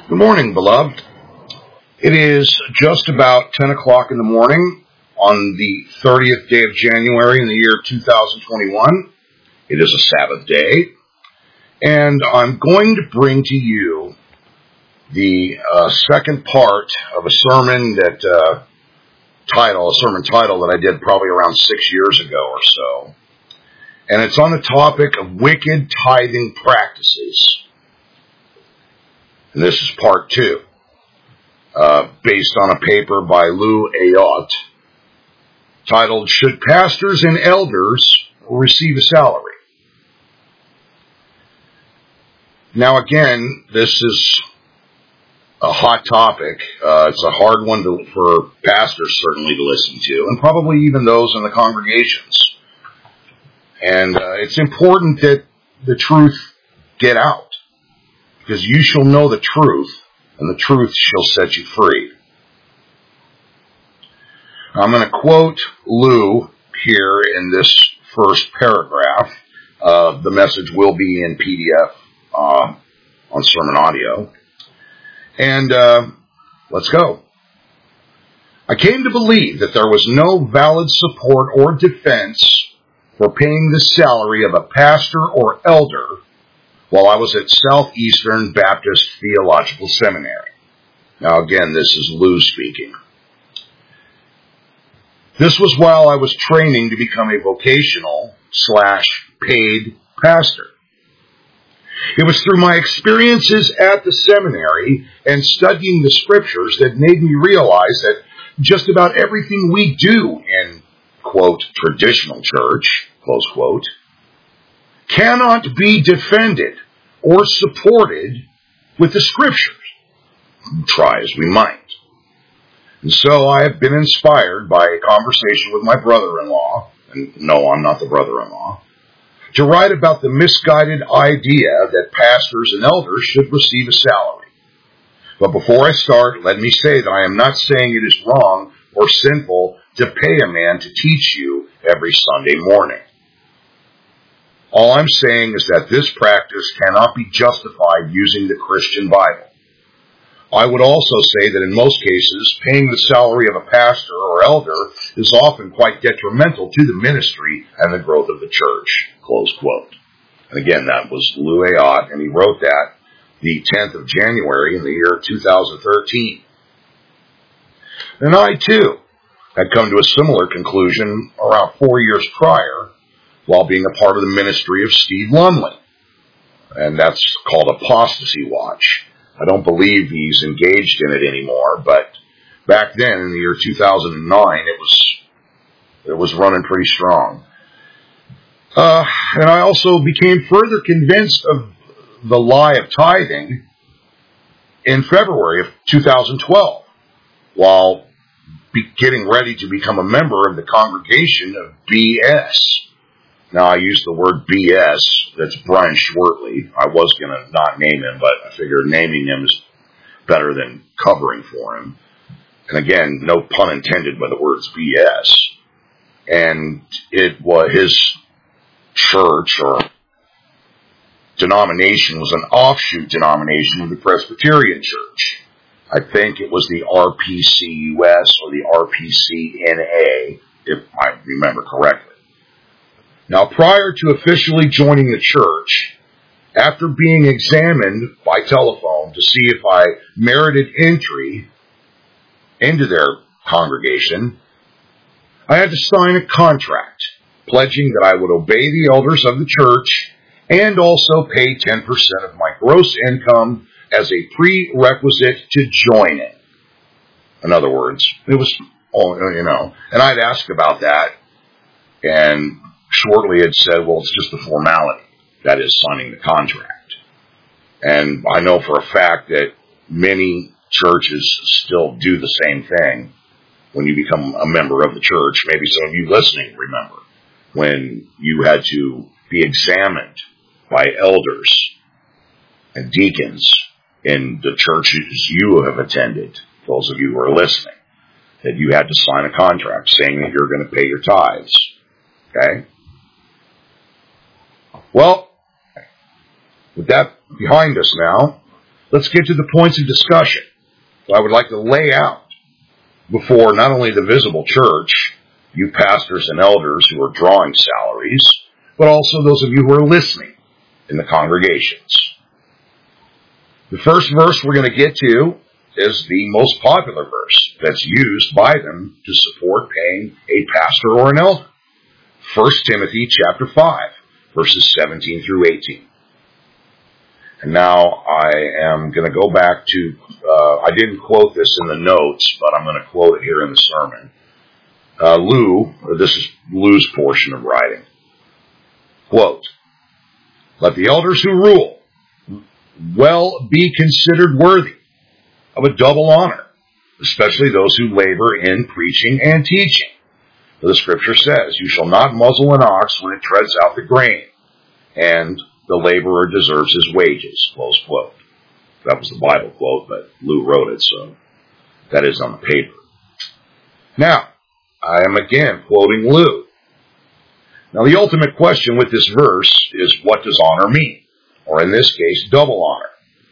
Good morning, beloved. It is just about 10 o'clock in the morning on the 30th day of January in the year 2021. It is a Sabbath day, and I'm going to bring to you the second part of a sermon title that I did probably around 6 years ago or so. And it's on the topic of wicked tithing practices. And this is part 2, based on a paper by Lou Ayot, titled, Should Pastors and Elders Receive a Salary? Now again, this is a hot topic. It's a hard one for pastors certainly to listen to, and probably even those in the congregations. And it's important that the truth get out, because you shall know the truth, and the truth shall set you free. I'm going to quote Lou here in this first paragraph. The message will be in PDF on Sermon Audio. And let's go. I came to believe that there was no valid support or defense for paying the salary of a pastor or elder while I was at Southeastern Baptist Theological Seminary. Now again, this is Lou speaking. This was while I was training to become a vocational/paid pastor. It was through my experiences at the seminary and studying the scriptures that made me realize that just about everything we do in, quote, traditional church, close quote, cannot be defended or supported with the scriptures, try as we might. And so I have been inspired by a conversation with my brother-in-law, and no, I'm not the brother-in-law, to write about the misguided idea that pastors and elders should receive a salary. But before I start, let me say that I am not saying it is wrong or sinful to pay a man to teach you every Sunday morning. All I'm saying is that this practice cannot be justified using the Christian Bible. I would also say that in most cases, paying the salary of a pastor or elder is often quite detrimental to the ministry and the growth of the church, close quote. And again, that was Lou Ayot, and he wrote that the 10th of January in the year 2013. And I, too, had come to a similar conclusion around 4 years prior, while being a part of the ministry of Steve Lumley. And that's called Apostasy Watch. I don't believe he's engaged in it anymore, but back then, in the year 2009, it was running pretty strong. And I also became further convinced of the lie of tithing in February of 2012, while getting ready to become a member of the congregation of BS. Now, I use the word BS. That's Brian Schwertley. I was going to not name him, but I figured naming him is better than covering for him. And again, no pun intended by the words BS. And it was his church or denomination was an offshoot denomination of the Presbyterian Church. I think it was the RPCUS or the RPCNA, if I remember correctly. Now, prior to officially joining the church, after being examined by telephone to see if I merited entry into their congregation, I had to sign a contract pledging that I would obey the elders of the church and also pay 10% of my gross income as a prerequisite to joining. In other words, it was, and I'd asked about that, and Shortly had said, well, it's just a formality. That is signing the contract. And I know for a fact that many churches still do the same thing when you become a member of the church. Maybe some of you listening remember when you had to be examined by elders and deacons in the churches you have attended, those of you who are listening, that you had to sign a contract saying that you're going to pay your tithes. Okay? Well, with that behind us now, let's get to the points of discussion I would like to lay out before not only the visible church, you pastors and elders who are drawing salaries, but also those of you who are listening in the congregations. The first verse we're going to get to is the most popular verse that's used by them to support paying a pastor or an elder. 1 Timothy chapter 5, verses 17 through 18. And now I am going to go back to, I didn't quote this in the notes, but I'm going to quote it here in the sermon. This is Lou's portion of writing. Quote, "Let the elders who rule well be considered worthy of a double honor, especially those who labor in preaching and teaching. For the scripture says, you shall not muzzle an ox when it treads out the grain, and the laborer deserves his wages." Close quote. That was the Bible quote, but Lou wrote it, so that is on the paper. Now, I am again quoting Lou. Now, the ultimate question with this verse is, what does honor mean? Or in this case, double honor.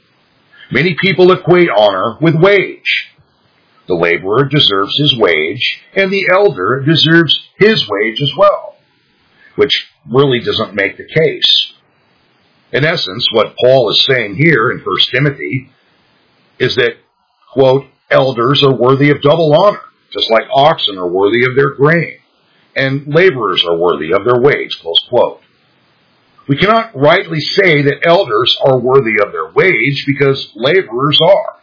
Many people equate honor with wage. The laborer deserves his wage, and the elder deserves his wage as well, which really doesn't make the case. In essence, what Paul is saying here in 1 Timothy is that, quote, elders are worthy of double honor, just like oxen are worthy of their grain, and laborers are worthy of their wage, close quote. We cannot rightly say that elders are worthy of their wage because laborers are.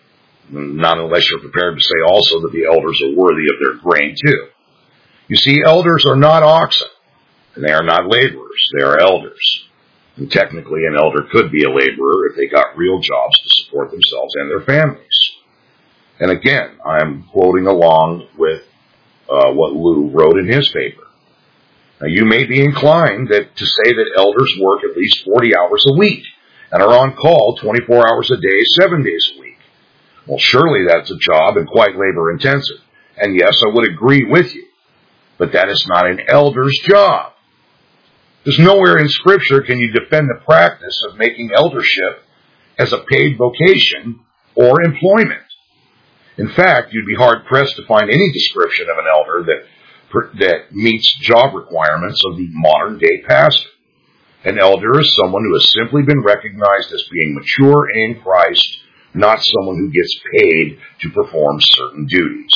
Not unless you're prepared to say also that the elders are worthy of their grain too. You see, elders are not oxen, and they are not laborers. They are elders. And technically, an elder could be a laborer if they got real jobs to support themselves and their families. And again, I'm quoting along with what Lou wrote in his paper. Now, you may be inclined to say that elders work at least 40 hours a week and are on call 24 hours a day, 7 days a week. Well, surely that's a job and quite labor-intensive. And yes, I would agree with you. But that is not an elder's job. There's nowhere in Scripture can you defend the practice of making eldership as a paid vocation or employment. In fact, you'd be hard-pressed to find any description of an elder that meets job requirements of the modern-day pastor. An elder is someone who has simply been recognized as being mature in Christ, not someone who gets paid to perform certain duties.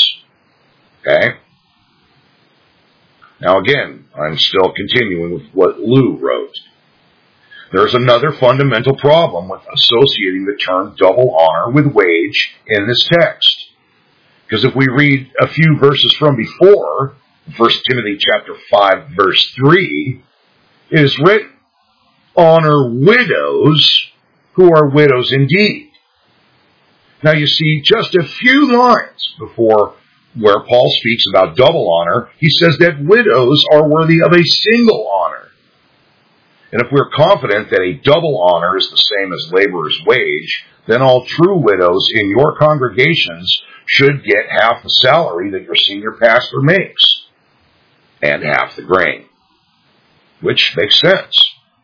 Okay? Now again, I'm still continuing with what Lou wrote. There's another fundamental problem with associating the term double honor with wage in this text. Because if we read a few verses from before, 1 Timothy chapter 5, verse 3, it is written, honor widows who are widows indeed. Now you see, just a few lines before where Paul speaks about double honor, he says that widows are worthy of a single honor. And if we're confident that a double honor is the same as laborer's wage, then all true widows in your congregations should get half the salary that your senior pastor makes, and half the grain, which makes sense.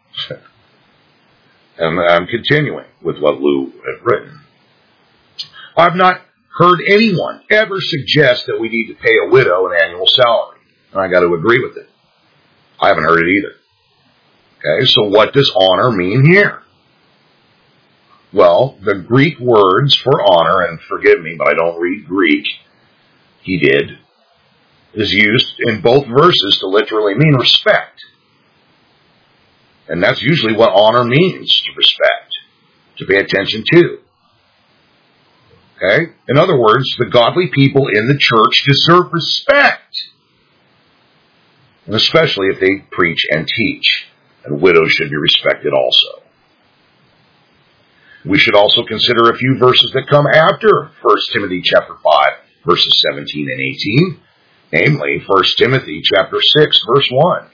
And I'm continuing with what Lou had written. I've not heard anyone ever suggest that we need to pay a widow an annual salary. And I got to agree with it. I haven't heard it either. Okay, so what does honor mean here? Well, the Greek words for honor, and forgive me, but I don't read Greek, he did, is used in both verses to literally mean respect. And that's usually what honor means, to respect, to pay attention to. Okay? In other words, the godly people in the church deserve respect. And especially if they preach and teach. And widows should be respected also. We should also consider a few verses that come after 1 Timothy chapter 5, verses 17 and 18. Namely, 1 Timothy chapter 6, verse 1.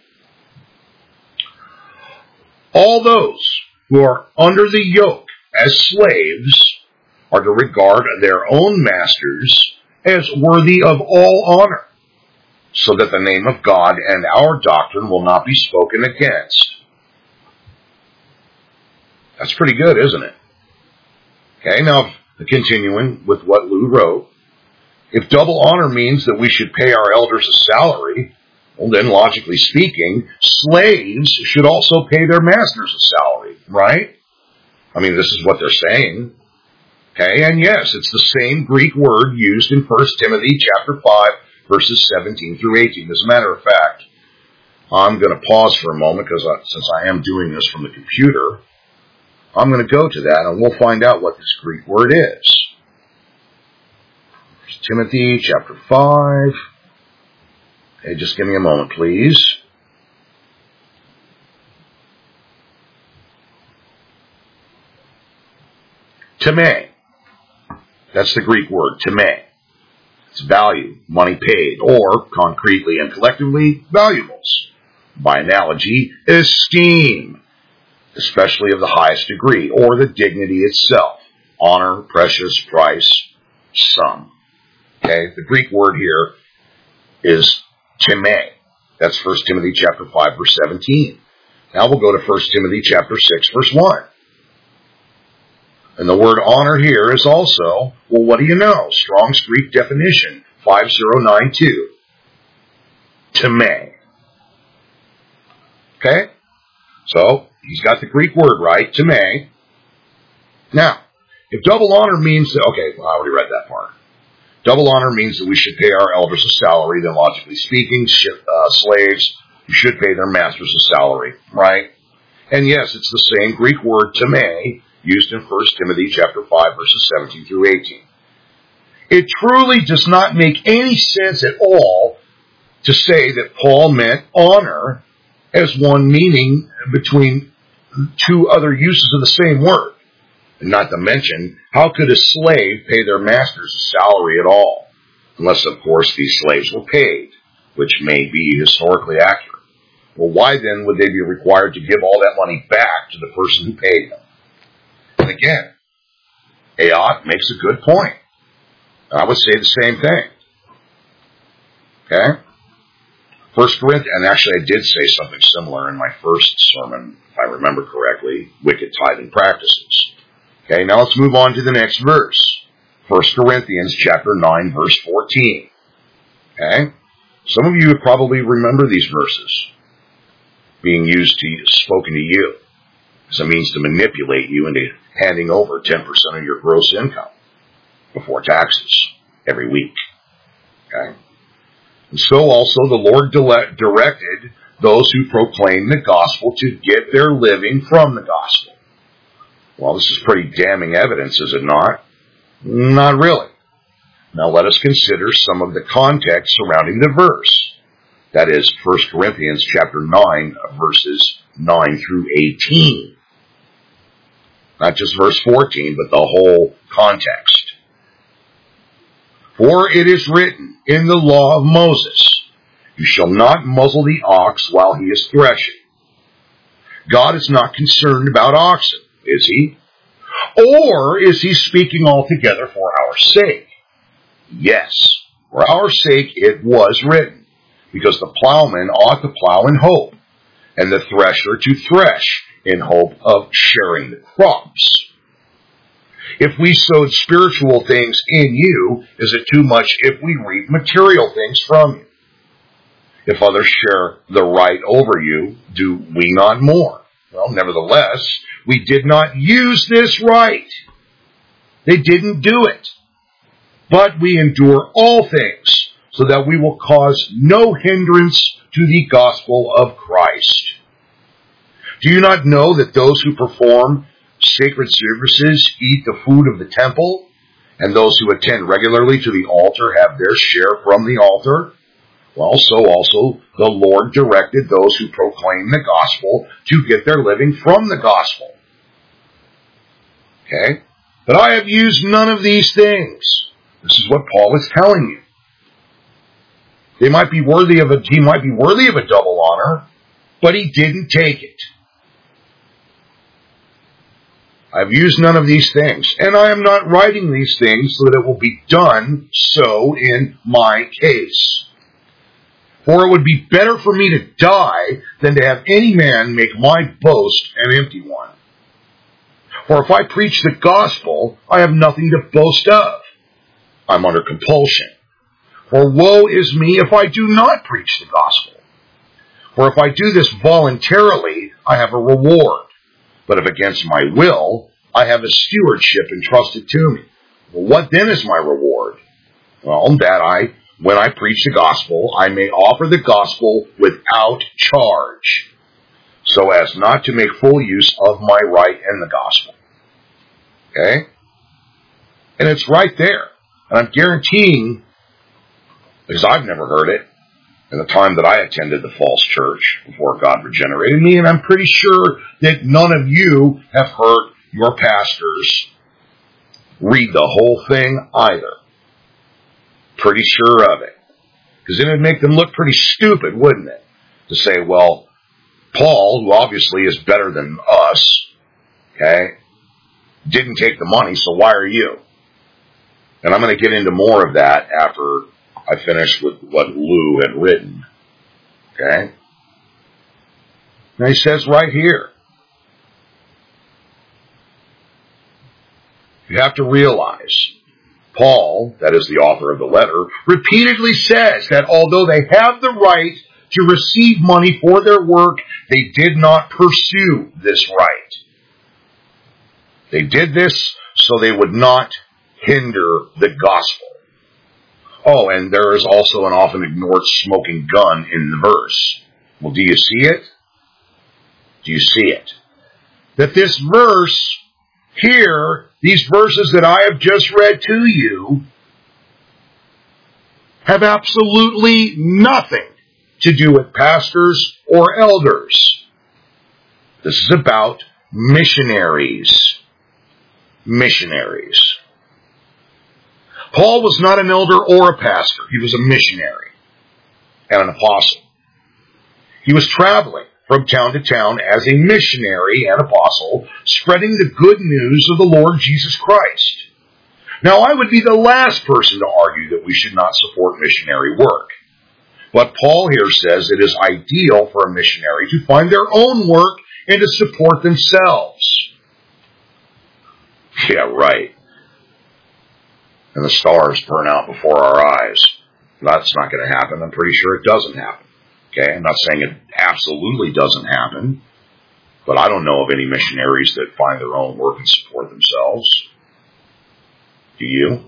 All those who are under the yoke as slaves are to regard their own masters as worthy of all honor, so that the name of God and our doctrine will not be spoken against. That's pretty good, isn't it? Okay, now continuing with what Lou wrote, if double honor means that we should pay our elders a salary, well then, logically speaking, slaves should also pay their masters a salary, right? I mean, this is what they're saying. Okay, and yes, it's the same Greek word used in 1 Timothy chapter 5, verses 17 through 18. As a matter of fact, I'm going to pause for a moment because since I am doing this from the computer, I'm going to go to that and we'll find out what this Greek word is. 1 Timothy chapter 5. Okay, just give me a moment, please. Time. That's the Greek word, time. It's value, money paid, or, concretely and collectively, valuables. By analogy, esteem, especially of the highest degree, or the dignity itself. Honor, precious, price, sum. Okay, the Greek word here is time. That's 1 Timothy chapter 5, verse 17. Now we'll go to 1 Timothy chapter 6, verse 1. And the word honor here is also, well, what do you know? Strong's Greek definition, 5092. Time. Okay? So, he's got the Greek word right, time. Now, if double honor means that, okay, well, I already read that part. Double honor means that we should pay our elders a salary, then logically speaking, slaves should pay their masters a salary, right? And yes, it's the same Greek word, time, used in 1 Timothy chapter 5, verses 17 through 18. It truly does not make any sense at all to say that Paul meant honor as one meaning between two other uses of the same word. And not to mention, how could a slave pay their masters a salary at all? Unless, of course, these slaves were paid, which may be historically accurate. Well, why then would they be required to give all that money back to the person who paid them? And again, Aot makes a good point. I would say the same thing. Okay? 1 Corinthians, and actually I did say something similar in my first sermon, if I remember correctly, wicked tithing practices. Okay, now let's move on to the next verse. 1 Corinthians chapter 9, verse 14. Okay? Some of you would probably remember these verses being spoken to you as a means to manipulate you into handing over 10% of your gross income before taxes every week. Okay? And so also the Lord directed those who proclaim the gospel to get their living from the gospel. Well, this is pretty damning evidence, is it not? Not really. Now let us consider some of the context surrounding the verse. That is 1 Corinthians chapter 9, verses 9 through 18. Not just verse 14, but the whole context. For it is written in the law of Moses, you shall not muzzle the ox while he is threshing. God is not concerned about oxen, is he? Or is he speaking altogether for our sake? Yes, for our sake it was written, because the plowman ought to plow in hope, and the thresher to thresh in hope of sharing the crops. If we sowed spiritual things in you, is it too much if we reap material things from you? If others share the right over you, do we not more? Well, nevertheless, we did not use this right. They didn't do it. But we endure all things, so that we will cause no hindrance to the gospel of Christ. Do you not know that those who perform sacred services eat the food of the temple, and those who attend regularly to the altar have their share from the altar? Well, so also the Lord directed those who proclaim the gospel to get their living from the gospel. Okay? But I have used none of these things. This is what Paul is telling you. He might be worthy of a double honor, but he didn't take it. I've used none of these things, and I am not writing these things so that it will be done so in my case. For it would be better for me to die than to have any man make my boast an empty one. For if I preach the gospel, I have nothing to boast of. I'm under compulsion. For woe is me if I do not preach the gospel. For if I do this voluntarily, I have a reward. But if against my will, I have a stewardship entrusted to me. Well, what then is my reward? Well, that when I preach the gospel, I may offer the gospel without charge, so as not to make full use of my right in the gospel. Okay? And it's right there. And I'm guaranteeing, because I've never heard it, in the time that I attended the false church before God regenerated me, and I'm pretty sure that none of you have heard your pastors read the whole thing either. Pretty sure of it. Because then it'd make them look pretty stupid, wouldn't it? To say, well, Paul, who obviously is better than us, okay, didn't take the money, so why are you? And I'm going to get into more of that after I finish with what Lou had written. Okay? Now he says right here, you have to realize, Paul, that is the author of the letter, repeatedly says that although they have the right to receive money for their work, they did not pursue this right. They did this so they would not hinder the gospel. Oh, and there is also an often ignored smoking gun in the verse. Well, do you see it? Do you see it? That this verse here, these verses that I have just read to you, have absolutely nothing to do with pastors or elders. This is about missionaries. Missionaries. Paul was not an elder or a pastor. He was a missionary and an apostle. He was traveling from town to town as a missionary and apostle, spreading the good news of the Lord Jesus Christ. Now, I would be the last person to argue that we should not support missionary work. But Paul here says it is ideal for a missionary to find their own work and to support themselves. Yeah, right. And the stars burn out before our eyes. That's not going to happen. I'm pretty sure it doesn't happen. Okay, I'm not saying it absolutely doesn't happen, but I don't know of any missionaries that find their own work and support themselves. Do you?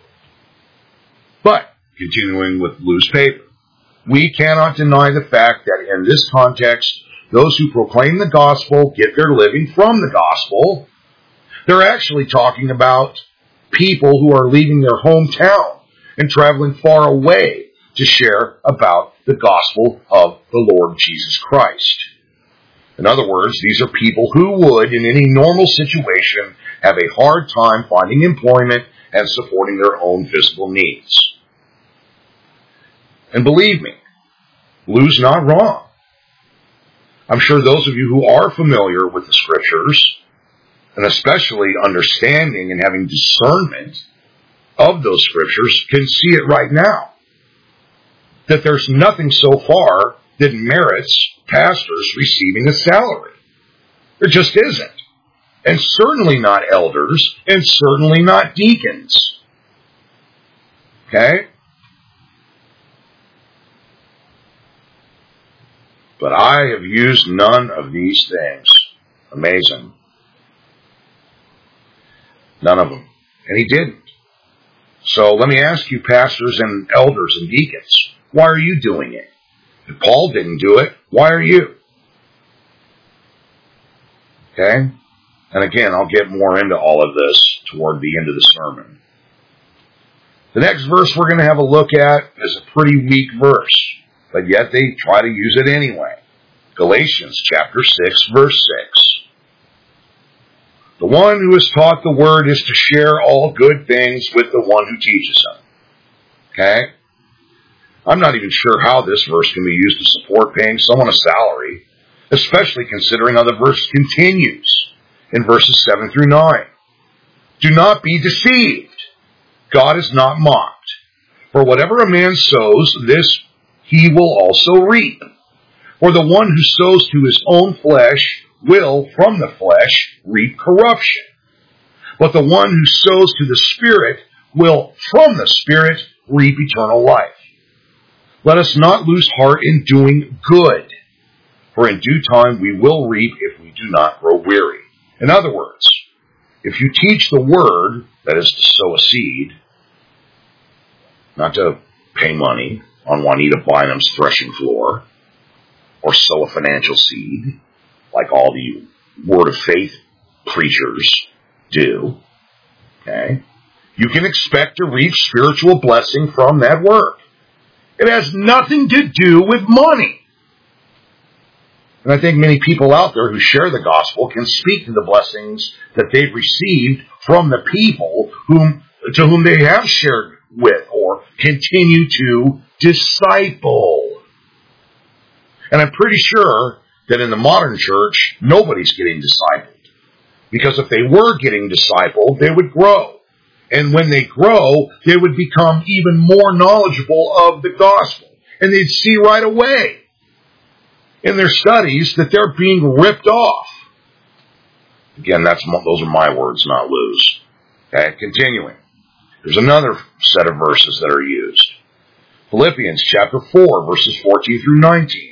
But, continuing with Lou's paper, we cannot deny the fact that in this context, those who proclaim the gospel get their living from the gospel. They're actually talking about people who are leaving their hometown and traveling far away to share about the gospel of the Lord Jesus Christ. In other words, these are people who would, in any normal situation, have a hard time finding employment and supporting their own physical needs. And believe me, Lou's not wrong. I'm sure those of you who are familiar with the Scriptures, and especially understanding and having discernment of those Scriptures, can see it right now. That there's nothing so far that merits pastors receiving a salary. There just isn't. And certainly not elders, and certainly not deacons. Okay? But I have used none of these things. Amazing. None of them. And he didn't. So let me ask you, pastors and elders and deacons, why are you doing it? If Paul didn't do it, why are you? Okay? And again, I'll get more into all of this toward the end of the sermon. The next verse we're going to have a look at is a pretty weak verse, but yet they try to use it anyway. Galatians chapter 6, verse 6. The one who is taught the word is to share all good things with the one who teaches him. Okay? I'm not even sure how this verse can be used to support paying someone a salary, especially considering how the verse continues in verses 7 through 9. Do not be deceived. God is not mocked. For whatever a man sows, this he will also reap. For the one who sows to his own flesh will, from the flesh, reap corruption. But the one who sows to the Spirit will, from the Spirit, reap eternal life. Let us not lose heart in doing good, for in due time we will reap if we do not grow weary. In other words, if you teach the word, that is to sow a seed, not to pay money on Juanita Bynum's threshing floor, or sow a financial seed, like all the word of faith preachers do, okay, you can expect to reap spiritual blessing from that work. It has nothing to do with money. And I think many people out there who share the gospel can speak to the blessings that they've received from the people to whom they have shared with or continue to disciple. And I'm pretty sure that in the modern church, nobody's getting discipled. Because if they were getting discipled, they would grow. And when they grow, they would become even more knowledgeable of the gospel. And they'd see right away in their studies that they're being ripped off. Again, those are my words, not Lou's. Okay, continuing. There's another set of verses that are used. Philippians chapter 4, verses 14 through 19.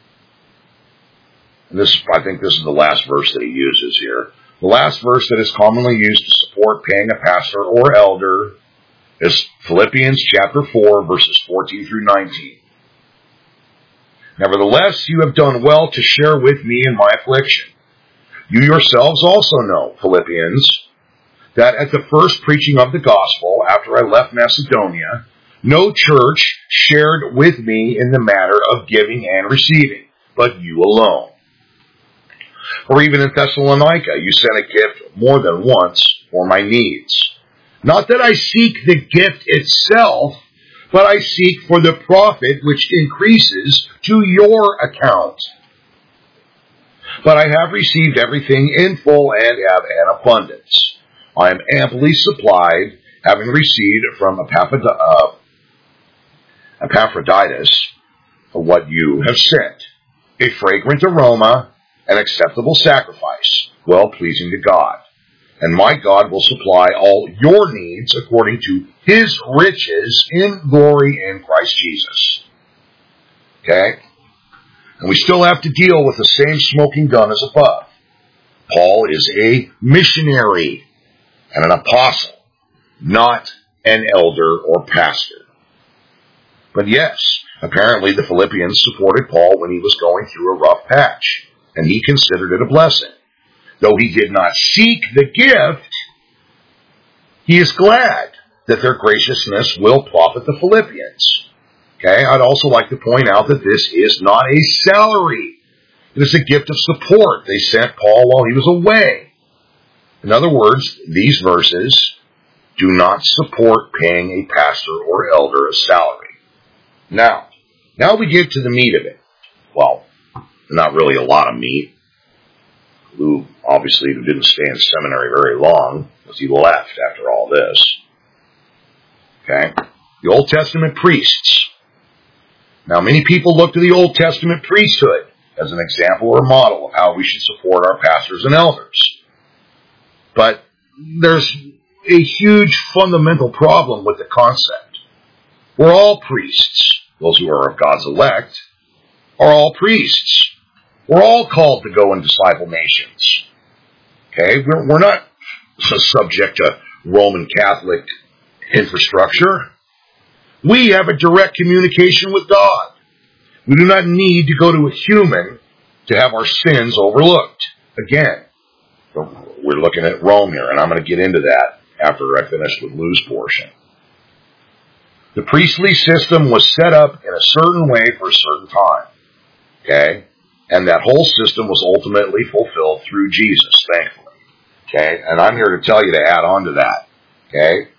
And I think this is the last verse that he uses here. The last verse that is commonly used to support paying a pastor or elder is Philippians chapter 4, verses 14 through 19. Nevertheless, you have done well to share with me in my affliction. You yourselves also know, Philippians, that at the first preaching of the gospel, after I left Macedonia, no church shared with me in the matter of giving and receiving, but you alone. Or even in Thessalonica, you sent a gift more than once for my needs. Not that I seek the gift itself, but I seek for the profit which increases to your account. But I have received everything in full and have an abundance. I am amply supplied, having received from Epaphroditus what you have sent, a fragrant aroma, an acceptable sacrifice, well-pleasing to God. And my God will supply all your needs according to his riches in glory in Christ Jesus. Okay? And we still have to deal with the same smoking gun as above. Paul is a missionary and an apostle, not an elder or pastor. But yes, apparently the Philippians supported Paul when he was going through a rough patch, and he considered it a blessing. Though he did not seek the gift, he is glad that their graciousness will profit the Philippians. Okay, I'd also like to point out that this is not a salary. It is a gift of support they sent Paul while he was away. In other words, these verses do not support paying a pastor or elder a salary. Now we get to the meat of it. Well, not really a lot of meat. Lou obviously didn't stay in seminary very long because he left after all this. Okay? The Old Testament priests. Now, many people look to the Old Testament priesthood as an example or model of how we should support our pastors and elders. But there's a huge fundamental problem with the concept. We're all priests. Those who are of God's elect are all priests. We're all called to go and disciple nations. Okay? We're not subject to Roman Catholic infrastructure. We have a direct communication with God. We do not need to go to a human to have our sins overlooked. Again, we're looking at Rome here, and I'm going to get into that after I finish with Lou's portion. The priestly system was set up in a certain way for a certain time. Okay? And that whole system was ultimately fulfilled through Jesus, thankfully. Okay? And I'm here to tell you to add on to that. Okay?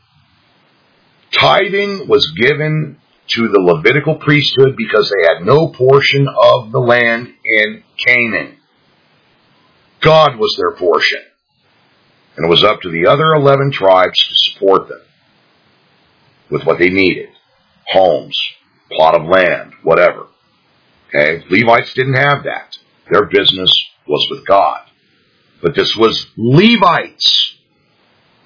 Tithing was given to the Levitical priesthood because they had no portion of the land in Canaan. God was their portion. And it was up to the other 11 tribes to support them with what they needed. Homes, plot of land, whatever. Okay? Levites didn't have that. Their business was with God. But this was Levites.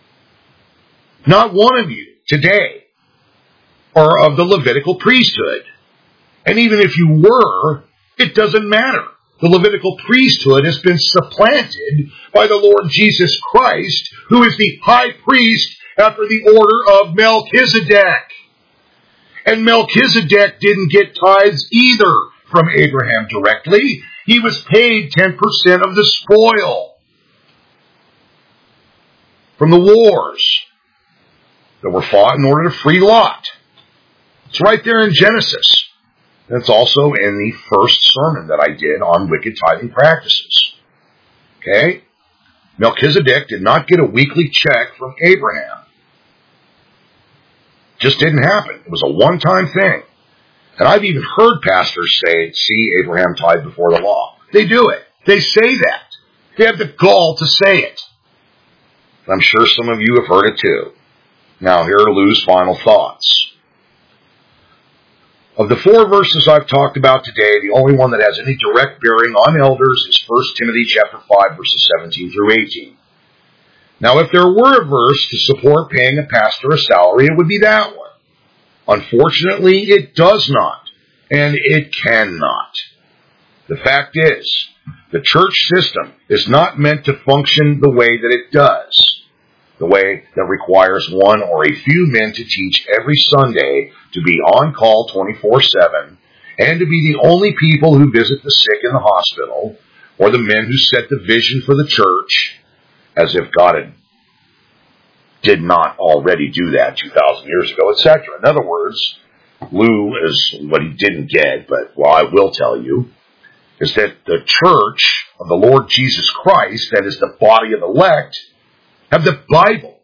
Not one of you today are of the Levitical priesthood. And even if you were, it doesn't matter. The Levitical priesthood has been supplanted by the Lord Jesus Christ, who is the high priest after the order of Melchizedek. And Melchizedek didn't get tithes either from Abraham directly. He was paid 10% of the spoil from the wars that were fought in order to free Lot. It's right there in Genesis. It's also in the first sermon that I did on wicked tithing practices. Okay? Melchizedek did not get a weekly check from Abraham. Just didn't happen. It was a one-time thing. And I've even heard pastors say, see, Abraham tithed before the law. They do it. They say that. They have the gall to say it. I'm sure some of you have heard it too. Now, here are Lou's final thoughts. Of the 4 verses I've talked about today, the only one that has any direct bearing on elders is 1 Timothy chapter 5, verses 17 through 18. Now, if there were a verse to support paying a pastor a salary, it would be that one. Unfortunately, it does not, and it cannot. The fact is, the church system is not meant to function the way that it does. The way that requires one or a few men to teach every Sunday, to be on call 24/7, and to be the only people who visit the sick in the hospital, or the men who set the vision for the church, as if God did not already do that 2,000 years ago, etc. In other words, Lou is what he didn't get, but I will tell you, is that the church of the Lord Jesus Christ, that is the body of the elect, have the Bible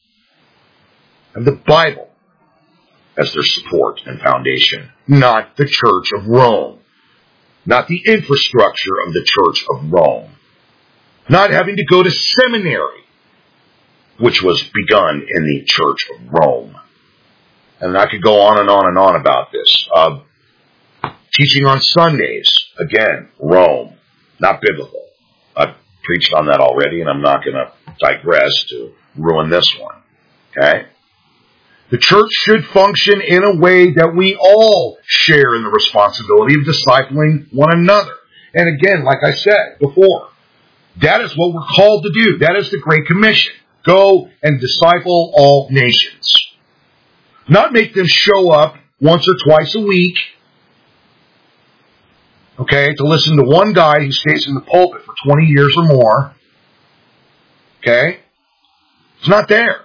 as their support and foundation, not the Church of Rome, not the infrastructure of the Church of Rome, not having to go to seminary, which was begun in the Church of Rome. And I could go on and on and on about this. Teaching on Sundays, again, Rome, not biblical. I've preached on that already, and I'm not going to digress to ruin this one. Okay? The church should function in a way that we all share in the responsibility of discipling one another. And again, like I said before, that is what we're called to do. That is the Great Commission. Go and disciple all nations. Not make them show up once or twice a week, okay, to listen to one guy who stays in the pulpit for 20 years or more. Okay? It's not there.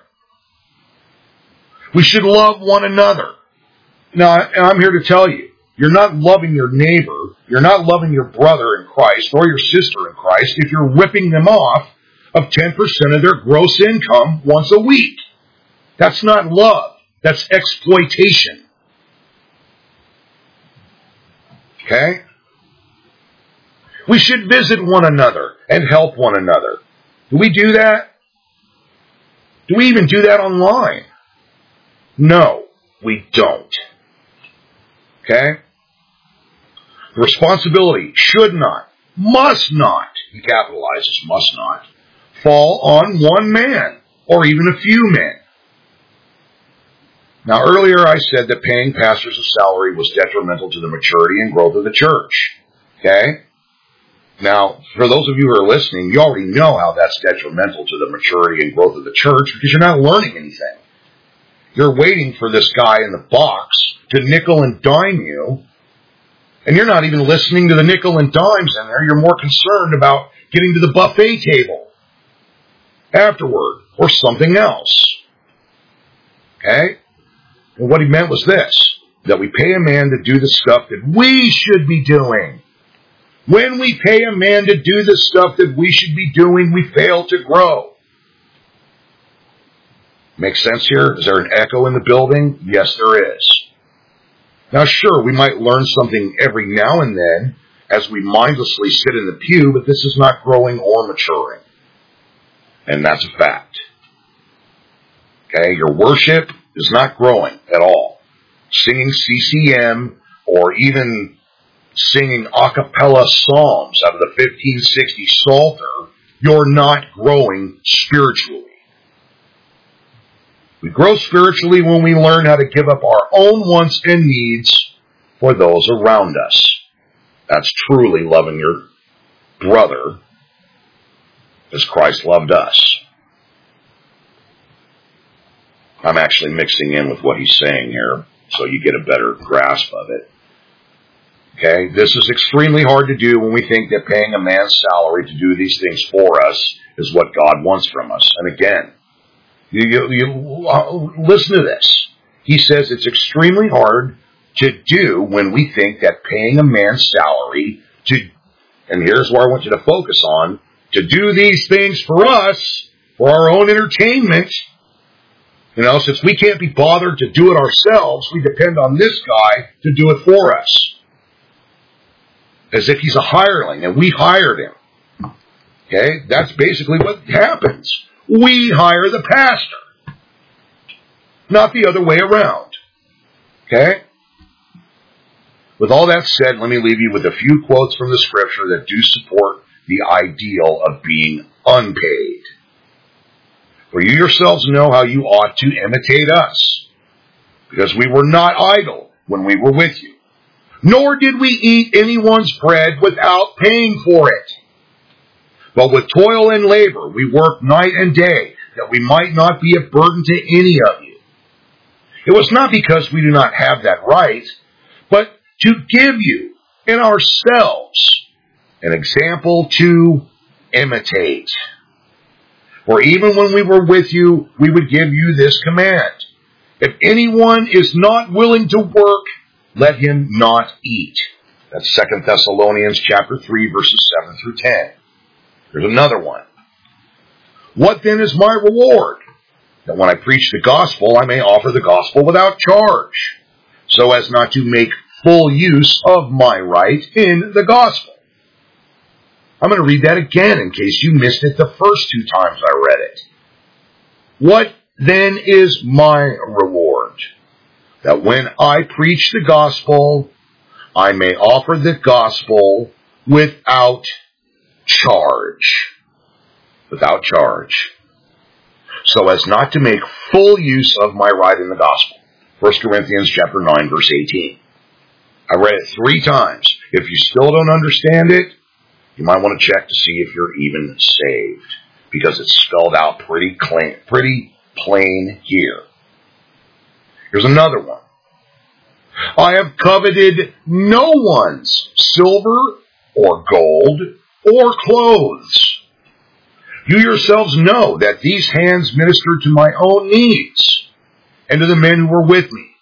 We should love one another. Now, and I'm here to tell you, you're not loving your neighbor, you're not loving your brother in Christ or your sister in Christ if you're ripping them off of 10% of their gross income once a week. That's not love. That's exploitation. Okay? We should visit one another and help one another. Do we do that? Do we even do that online? No, we don't. Okay? The responsibility should not, must not, he capitalizes must not, fall on one man or even a few men. Now, earlier I said that paying pastors a salary was detrimental to the maturity and growth of the church. Okay? Now, for those of you who are listening, you already know how that's detrimental to the maturity and growth of the church because you're not learning anything. You're waiting for this guy in the box to nickel and dime you, and you're not even listening to the nickel and dimes in there. You're more concerned about getting to the buffet table afterward or something else. Okay? And what he meant was this, that we pay a man to do the stuff that we should be doing. When we pay a man to do the stuff that we should be doing, we fail to grow. Make sense here? Is there an echo in the building? Yes, there is. Now, sure, we might learn something every now and then as we mindlessly sit in the pew, but this is not growing or maturing. And that's a fact. Okay, your worship is not growing at all. Singing CCM or even singing a cappella psalms out of the 1560 Psalter, you're not growing spiritually. We grow spiritually when we learn how to give up our own wants and needs for those around us. That's truly loving your brother as Christ loved us. I'm actually mixing in with what he's saying here so you get a better grasp of it. Okay, this is extremely hard to do when we think that paying a man's salary to do these things for us is what God wants from us. And again, you listen to this. He says it's extremely hard to do when we think that paying a man's salary to, and here's where I want you to focus on, to do these things for us, for our own entertainment. Since we can't be bothered to do it ourselves, we depend on this guy to do it for us. As if he's a hireling and we hired him. Okay? That's basically what happens. We hire the pastor. Not the other way around. Okay? With all that said, let me leave you with a few quotes from the scripture that do support the ideal of being unpaid. For you yourselves know how you ought to imitate us, because we were not idle when we were with you, nor did we eat anyone's bread without paying for it. But with toil and labor we worked night and day, that we might not be a burden to any of you. It was not because we do not have that right, but to give you in ourselves an example to imitate. For even when we were with you, we would give you this command. If anyone is not willing to work, let him not eat. That's 2 Thessalonians chapter 3, verses 7 through 10. Here's another one. What then is my reward? That when I preach the gospel, I may offer the gospel without charge, so as not to make full use of my right in the gospel. I'm going to read that again in case you missed it the first two times I read it. What then is my reward? That when I preach the gospel, I may offer the gospel without charge. Without charge. So as not to make full use of my right in the gospel. 1 Corinthians chapter 9, verse 18. I read it 3 times. If you still don't understand it, you might want to check to see if you're even saved, because it's spelled out pretty plain here. Here's another one. I have coveted no one's silver or gold or clothes. You yourselves know that these hands ministered to my own needs and to the men who were with me.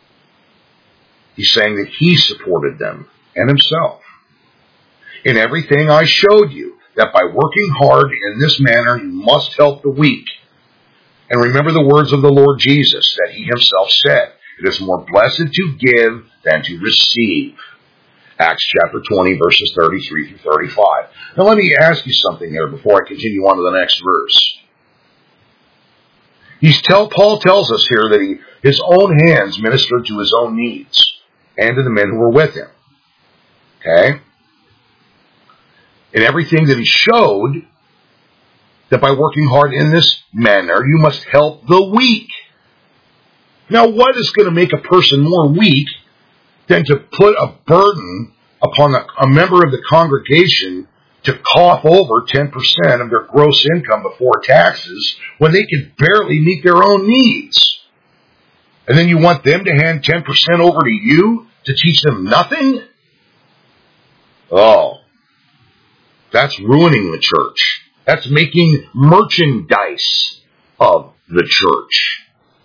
He's saying that he supported them and himself. In everything I showed you that by working hard in this manner you must help the weak. And remember the words of the Lord Jesus that he himself said, it is more blessed to give than to receive. Acts chapter 20, verses 33 through 35. Now let me ask you something here before I continue on to the next verse. Paul tells us here that his own hands ministered to his own needs and to the men who were with him. Okay? In everything that he showed, that by working hard in this manner, you must help the weak. Now, what is going to make a person more weak than to put a burden upon a member of the congregation to cough over 10% of their gross income before taxes when they can barely meet their own needs? And then you want them to hand 10% over to you to teach them nothing? Oh, that's ruining the church. That's making merchandise of the church.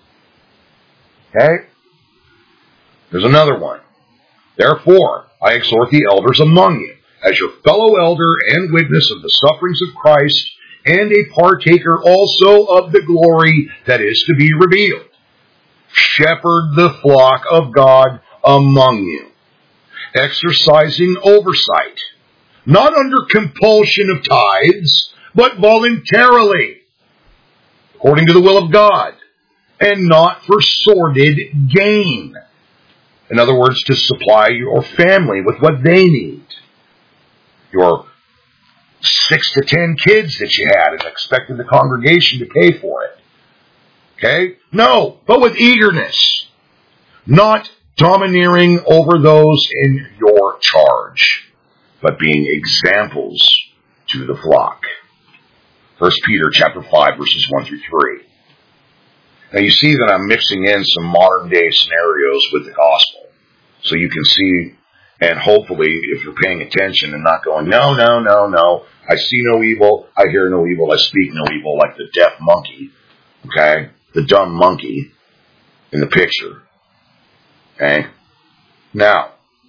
Okay? There's another one. Therefore, I exhort the elders among you, as your fellow elder and witness of the sufferings of Christ, and a partaker also of the glory that is to be revealed. Shepherd the flock of God among you, exercising oversight, not under compulsion of tithes, but voluntarily, according to the will of God, and not for sordid gain. In other words, to supply your family with what they need. Your 6 to 10 kids that you had and expected the congregation to pay for it. Okay? No, but with eagerness. Not domineering over those in your charge, but being examples to the flock. 1 Peter chapter 5, verses 1 through 3. Now you see that I'm mixing in some modern day scenarios with the gospel. So you can see, and hopefully if you're paying attention and not going, no, I see no evil, I hear no evil, I speak no evil, like the deaf monkey, okay? The dumb monkey in the picture. Okay? Now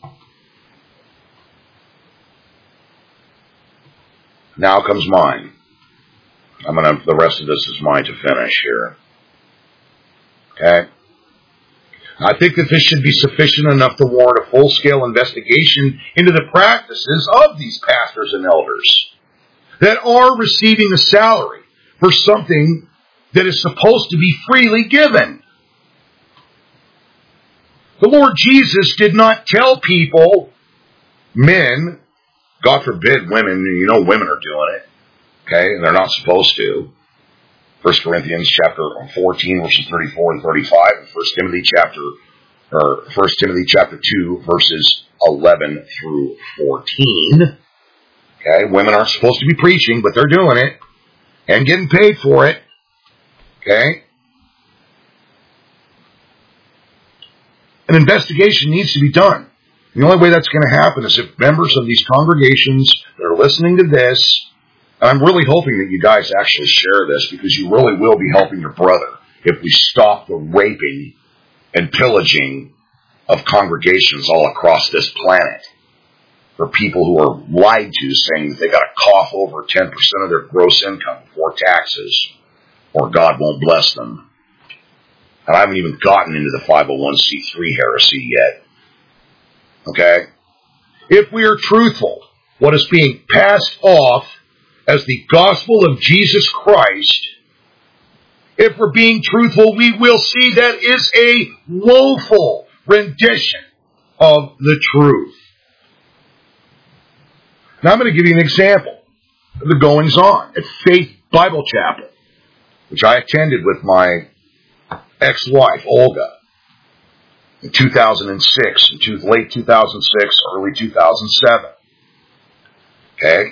comes mine. The rest of this is mine to finish here. Okay? I think that this should be sufficient enough to warrant a full-scale investigation into the practices of these pastors and elders that are receiving a salary for something that is supposed to be freely given. The Lord Jesus did not tell people, men, God forbid women, you know women are doing it, okay, and they're not supposed to. 1 Corinthians chapter 14, verses 34 and 35, and 1 Timothy chapter 2, verses 11 through 14. Okay, women aren't supposed to be preaching, but they're doing it, and getting paid for it. Okay? An investigation needs to be done. The only way that's going to happen is if members of these congregations that are listening to this, and I'm really hoping that you guys actually share this, because you really will be helping your brother if we stop the raping and pillaging of congregations all across this planet for people who are lied to, saying that they got to cough over 10% of their gross income before taxes, or God won't bless them. And I haven't even gotten into the 501c3 heresy yet. Okay? If we are truthful, what is being passed off as the gospel of Jesus Christ, if we're being truthful, we will see that is a woeful rendition of the truth. Now I'm going to give you an example of the goings on at Faith Bible Chapel, which I attended with my ex-wife, Olga, in 2006, late 2006, early 2007. Okay?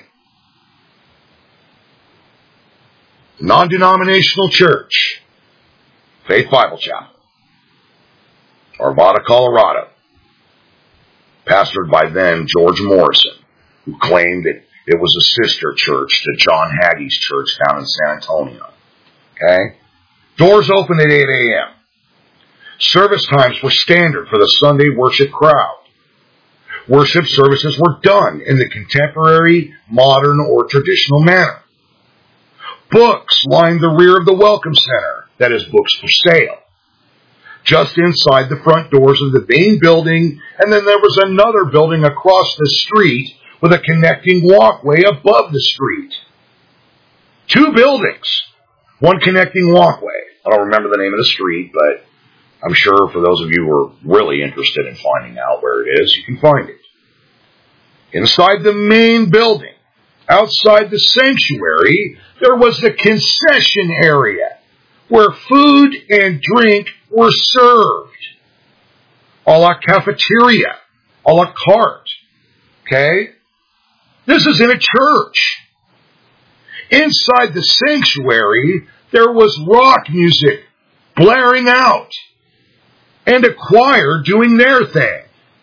Non-denominational church, Faith Bible Chapel, Arvada, Colorado, pastored by then George Morrison, who claimed that it was a sister church to John Hagee's church down in San Antonio. Okay? Doors open at 8 a.m. Service times were standard for the Sunday worship crowd. Worship services were done in the contemporary, modern, or traditional manner. Books lined the rear of the Welcome Center, that is, books for sale, just inside the front doors of the main building, and then there was another building across the street with a connecting walkway above the street. 2 buildings, 1 connecting walkway. I don't remember the name of the street, but I'm sure for those of you who are really interested in finding out where it is, you can find it. Inside the main building, outside the sanctuary, there was the concession area where food and drink were served. A la cafeteria, a la carte. Okay? This is in a church. Inside the sanctuary, there was rock music blaring out and a choir doing their thing.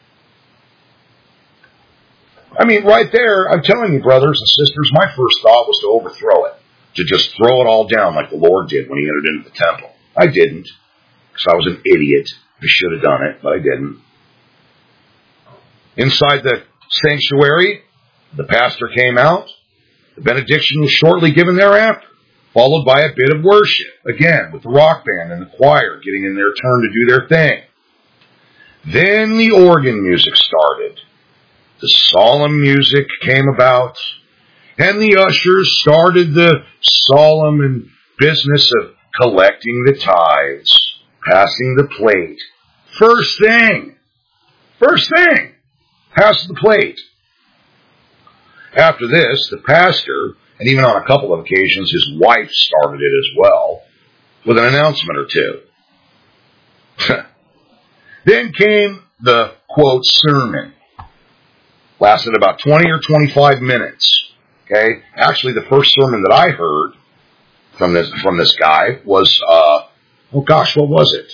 I mean, right there, I'm telling you, brothers and sisters, my first thought was to overthrow it. To just throw it all down like the Lord did when he entered into the temple. I didn't, because I was an idiot. I should have done it, but I didn't. Inside the sanctuary, the pastor came out. The benediction was shortly given thereafter, followed by a bit of worship, again, with the rock band and the choir getting in their turn to do their thing. Then the organ music started. The solemn music came about, and the ushers started the solemn and business of collecting the tithes, passing the plate. First thing, pass the plate. After this, the pastor, and even on a couple of occasions his wife started it as well, with an announcement or two. Then came the, quote, sermon. Lasted about 20 or 25 minutes. Okay? Actually, the first sermon that I heard from this guy was, what was it?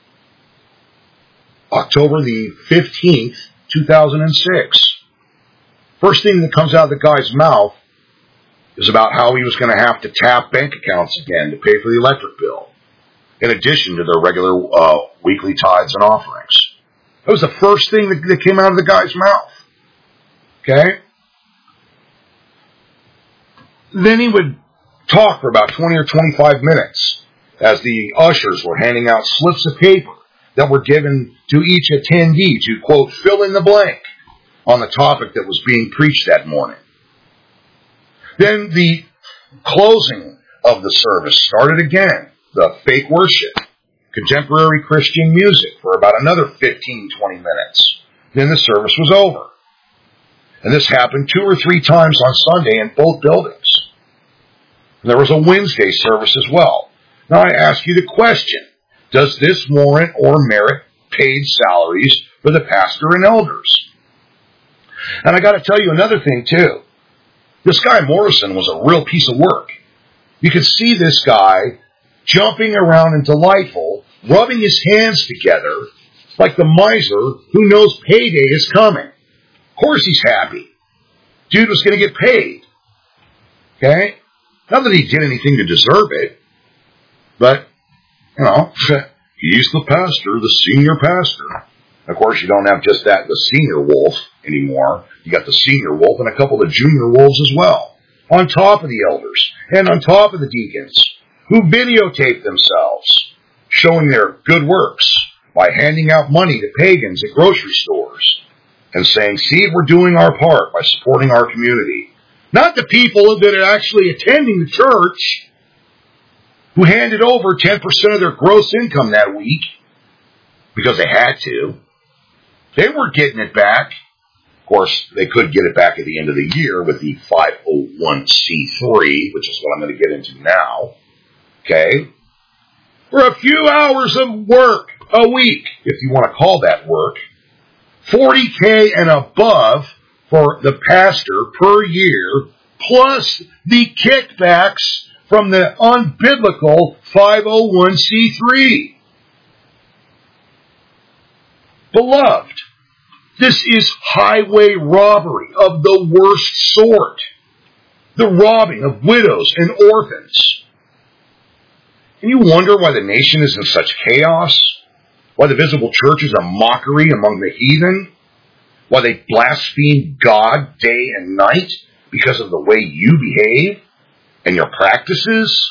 October the 15th, 2006. First thing that comes out of the guy's mouth is about how he was going to have to tap bank accounts again to pay for the electric bill, in addition to their regular weekly tithes and offerings. That was the first thing that came out of the guy's mouth. Okay? Then he would talk for about 20 or 25 minutes as the ushers were handing out slips of paper that were given to each attendee to, quote, fill in the blank on the topic that was being preached that morning. Then the closing of the service started again. The fake worship, contemporary Christian music for about another 15, 20 minutes. Then the service was over. And this happened 2 or 3 times on Sunday in both buildings. And there was a Wednesday service as well. Now I ask you the question, does this warrant or merit paid salaries for the pastor and elders? And I got to tell you another thing too. This guy Morrison was a real piece of work. You could see this guy jumping around and delightful, rubbing his hands together like the miser who knows payday is coming. Of course he's happy. Dude was going to get paid. Okay? Not that he did anything to deserve it, but, he's the pastor, the senior pastor. Of course, you don't have just that, the senior wolf anymore. You got the senior wolf and a couple of junior wolves as well. On top of the elders and on top of the deacons who videotape themselves showing their good works by handing out money to pagans at grocery stores and saying, see, we're doing our part by supporting our community. Not the people that are actually attending the church who handed over 10% of their gross income that week because they had to. They were getting it back. Of course, they could get it back at the end of the year with the 501c3, which is what I'm going to get into now. Okay? For a few hours of work a week, if you want to call that work, $40K and above for the pastor per year, plus the kickbacks from the unbiblical 501c3. Beloved, this is highway robbery of the worst sort. The robbing of widows and orphans. And you wonder why the nation is in such chaos? Why the visible church is a mockery among the heathen? Why they blaspheme God day and night because of the way you behave and your practices?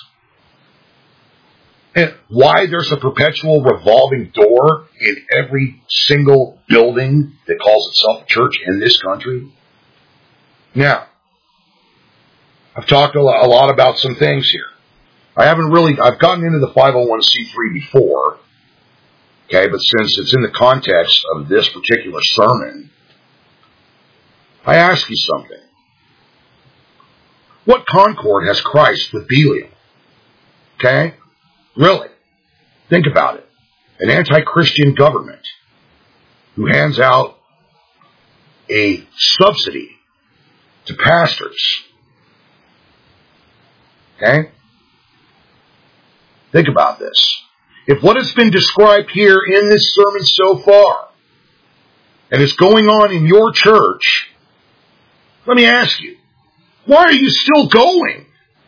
And why there's a perpetual revolving door in every single building that calls itself a church in this country? Now, I've talked a lot about some things here. I've gotten into the 501c3 before, okay, but since it's in the context of this particular sermon, I ask you something. What concord has Christ with Belial? Okay? Really? Think about it. An anti-Christian government who hands out a subsidy to pastors. Okay? Think about this. If what has been described here in this sermon so far, and is going on in your church, let me ask you, why are you still going?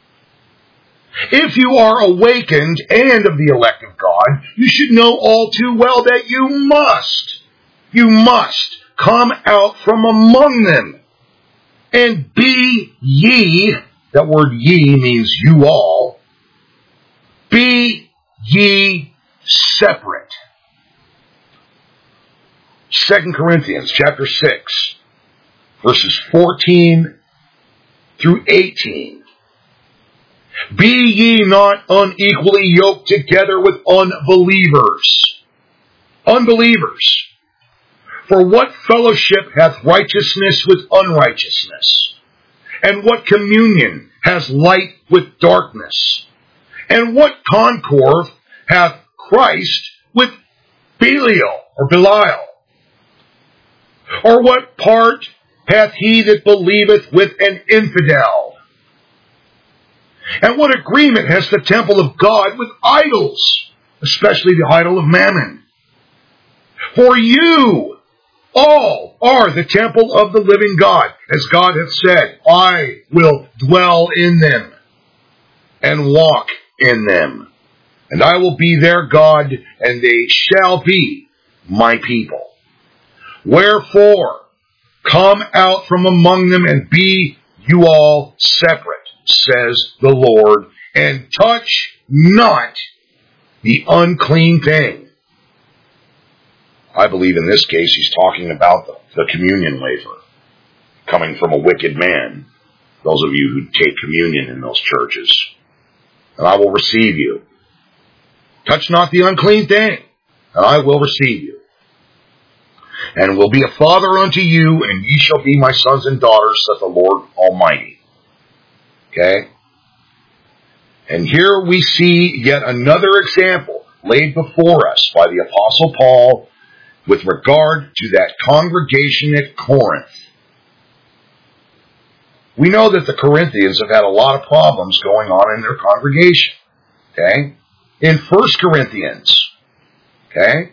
If you are awakened and of the elect of God, you should know all too well that you must come out from among them and be ye, that word ye means you all, be ye separate. 2 Corinthians chapter 6, verses 14 through 18. Be ye not unequally yoked together with unbelievers. Unbelievers. For what fellowship hath righteousness with unrighteousness? And what communion has light with darkness? And what concord hath Christ with Belial or Belial? Or what part hath he that believeth with an infidel? And what agreement has the temple of God with idols, especially the idol of Mammon? For you all are the temple of the living God, as God hath said, I will dwell in them and walk in them, and I will be their God, and they shall be my people. Wherefore, come out from among them and be you all separate, says the Lord, and touch not the unclean thing. I believe in this case he's talking about the communion wafer coming from a wicked man. Those of you who take communion in those churches. And I will receive you. Touch not the unclean thing, and I will receive you. And will be a father unto you, and ye shall be my sons and daughters, saith the Lord Almighty. Okay? And here we see yet another example laid before us by the Apostle Paul with regard to that congregation at Corinth. We know that the Corinthians have had a lot of problems going on in their congregation. Okay? In 1 Corinthians. Okay?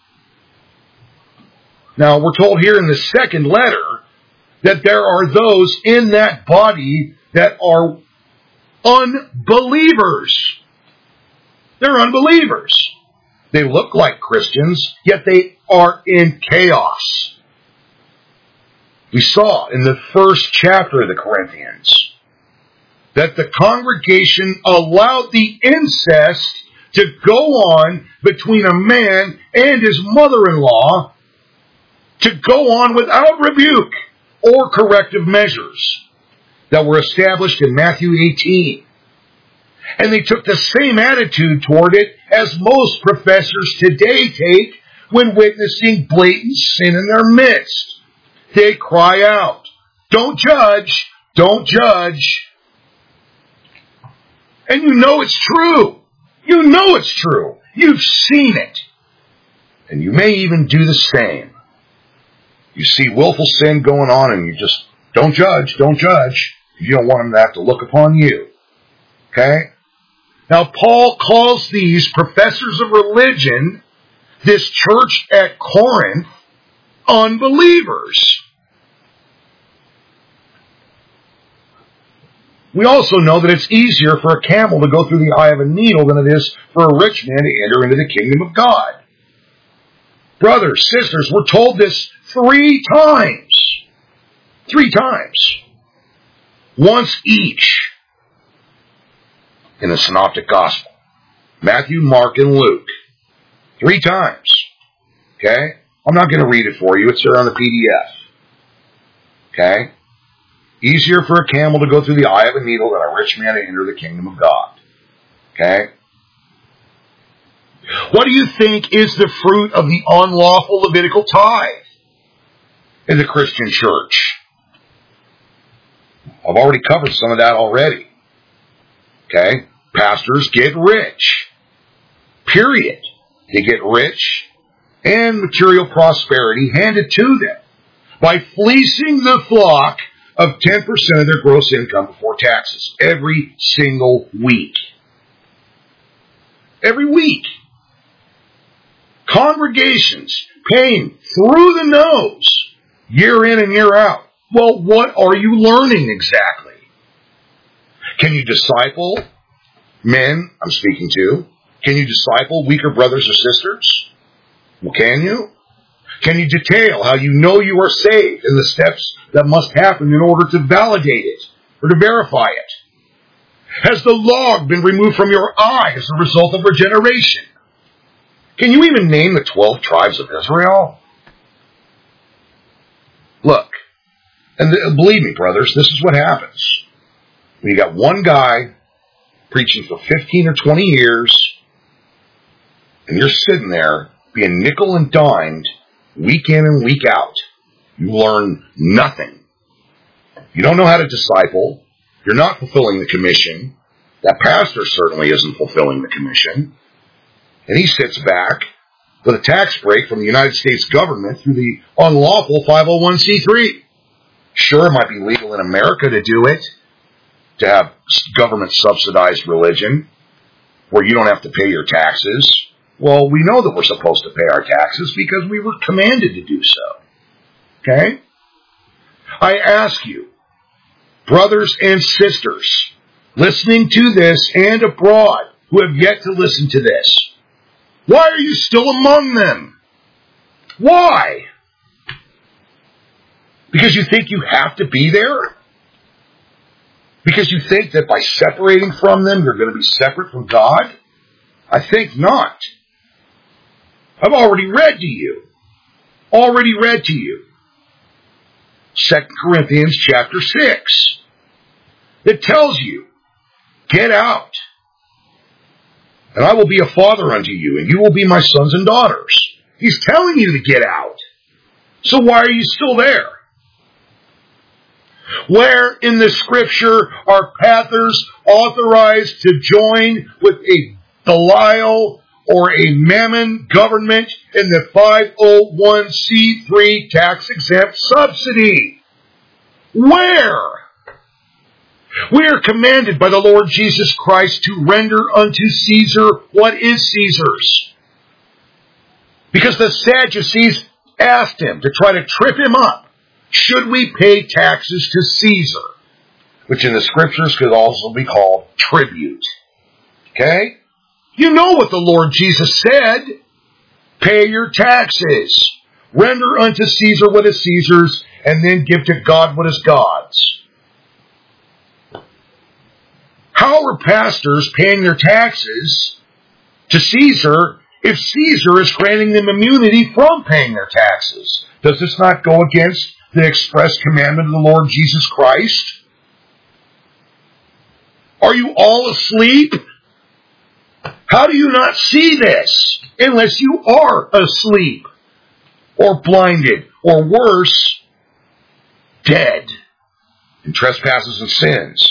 Now, we're told here in the second letter that there are those in that body that are unbelievers. They're unbelievers. They look like Christians, yet they are in chaos. We saw in the first chapter of the Corinthians that the congregation allowed the incest to go on between a man and his mother-in-law to go on without rebuke or corrective measures that were established in Matthew 18. And they took the same attitude toward it as most professors today take when witnessing blatant sin in their midst. They cry out, don't judge, don't judge. And you know it's true. You know it's true. You've seen it. And you may even do the same. You see willful sin going on and you just, don't judge, don't judge. You don't want them to have to look upon you. Okay? Now, Paul calls these professors of religion, this church at Corinth, unbelievers. We also know that it's easier for a camel to go through the eye of a needle than it is for a rich man to enter into the kingdom of God. Brothers, sisters, we're told this 3 times. 3 times. Once each in the Synoptic Gospel. Matthew, Mark, and Luke. 3 times. Okay? I'm not going to read it for you. It's there on the PDF. Okay? Easier for a camel to go through the eye of a needle than a rich man to enter the kingdom of God. Okay? What do you think is the fruit of the unlawful Levitical tithe in the Christian church? I've already covered some of that already. Okay? Pastors get rich. Period. They get rich and material prosperity handed to them by fleecing the flock of 10% of their gross income before taxes every single week. Every week. Congregations paying through the nose year in and year out. Well, what are you learning exactly? Can you disciple men, I'm speaking to? Can you disciple weaker brothers or sisters? Well, can you? Can you detail how you know you are saved and the steps that must happen in order to validate it or to verify it? Has the log been removed from your eye as a result of regeneration? Can you even name the 12 tribes of Israel? Look, and believe me, brothers, this is what happens. When you got one guy preaching for 15 or 20 years, and you're sitting there being nickel and dimed week in and week out, you learn nothing. You don't know how to disciple. You're not fulfilling the commission. That pastor certainly isn't fulfilling the commission. And he sits back with a tax break from the United States government through the unlawful 501c3. Sure, it might be legal in America to do it, to have government-subsidized religion, where you don't have to pay your taxes. Well, we know that we're supposed to pay our taxes because we were commanded to do so. Okay? I ask you, brothers and sisters, listening to this and abroad, who have yet to listen to this, why are you still among them? Why? Because you think you have to be there? Because you think that by separating from them, you're going to be separate from God? I think not. I've already read to you. 2 Corinthians chapter 6. It tells you, get out. And I will be a father unto you, and you will be my sons and daughters. He's telling you to get out. So why are you still there? Where in the Scripture are pathers authorized to join with a Belial or a Mammon government in the 501c3 tax-exempt subsidy? Where? We are commanded by the Lord Jesus Christ to render unto Caesar what is Caesar's. Because the Sadducees asked him to try to trip him up. Should we pay taxes to Caesar? Which in the Scriptures could also be called tribute. Okay? You know what the Lord Jesus said. Pay your taxes. Render unto Caesar what is Caesar's, and then give to God what is God's. How are pastors paying their taxes to Caesar if Caesar is granting them immunity from paying their taxes? Does this not go against the express commandment of the Lord Jesus Christ? Are you all asleep? How do you not see this unless you are asleep or blinded or worse, dead in trespasses and sins?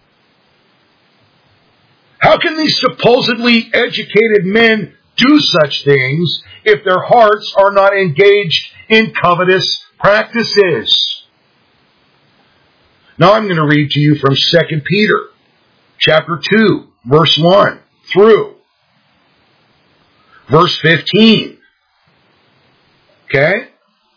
How can these supposedly educated men do such things if their hearts are not engaged in covetous practices? Now I'm going to read to you from 2 Peter chapter 2, verse 1 through verse 15. Okay?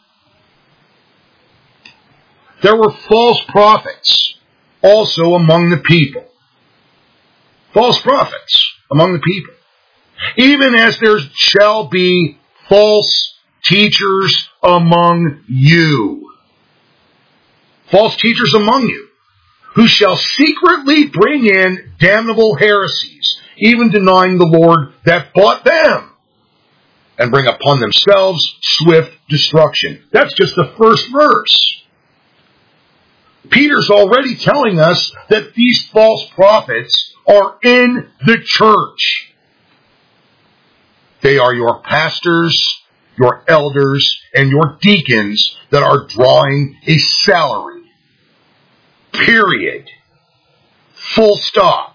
There were false prophets also among the people. False prophets among the people. Even as there shall be false teachers among you. False teachers among you, who shall secretly bring in damnable heresies, even denying the Lord that bought them, and bring upon themselves swift destruction. That's just the first verse. Peter's already telling us that these false prophets are in the church. They are your pastors, your elders, and your deacons that are drawing a salary. Period. Full stop.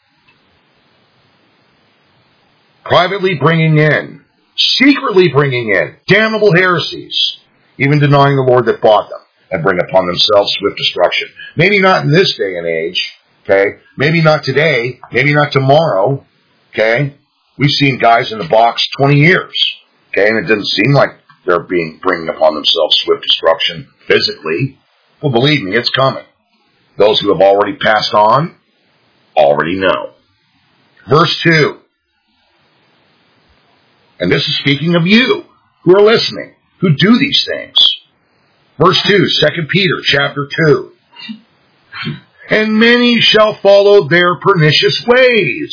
Privately bringing in, secretly bringing in damnable heresies, even denying the Lord that bought them, and bring upon themselves swift destruction. Maybe not in this day and age, okay? Maybe not today, maybe not tomorrow, okay? We've seen guys in the box 20 years, okay? And it doesn't seem like they're bringing upon themselves swift destruction physically. Well, believe me, it's coming. Those who have already passed on already know. Verse 2. And this is speaking of you who are listening, who do these things. Verse 2, 2 Peter chapter 2. And many shall follow their pernicious ways.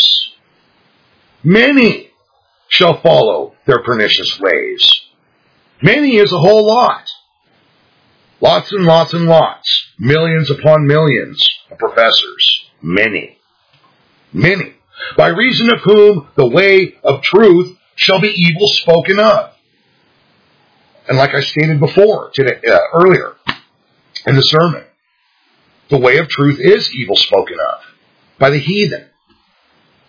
Many shall follow their pernicious ways. Many is a whole lot. Lots and lots and lots. Millions upon millions of professors. Many. Many. By reason of whom the way of truth shall be evil spoken of. And like I stated before, earlier in the sermon, the way of truth is evil spoken of by the heathen,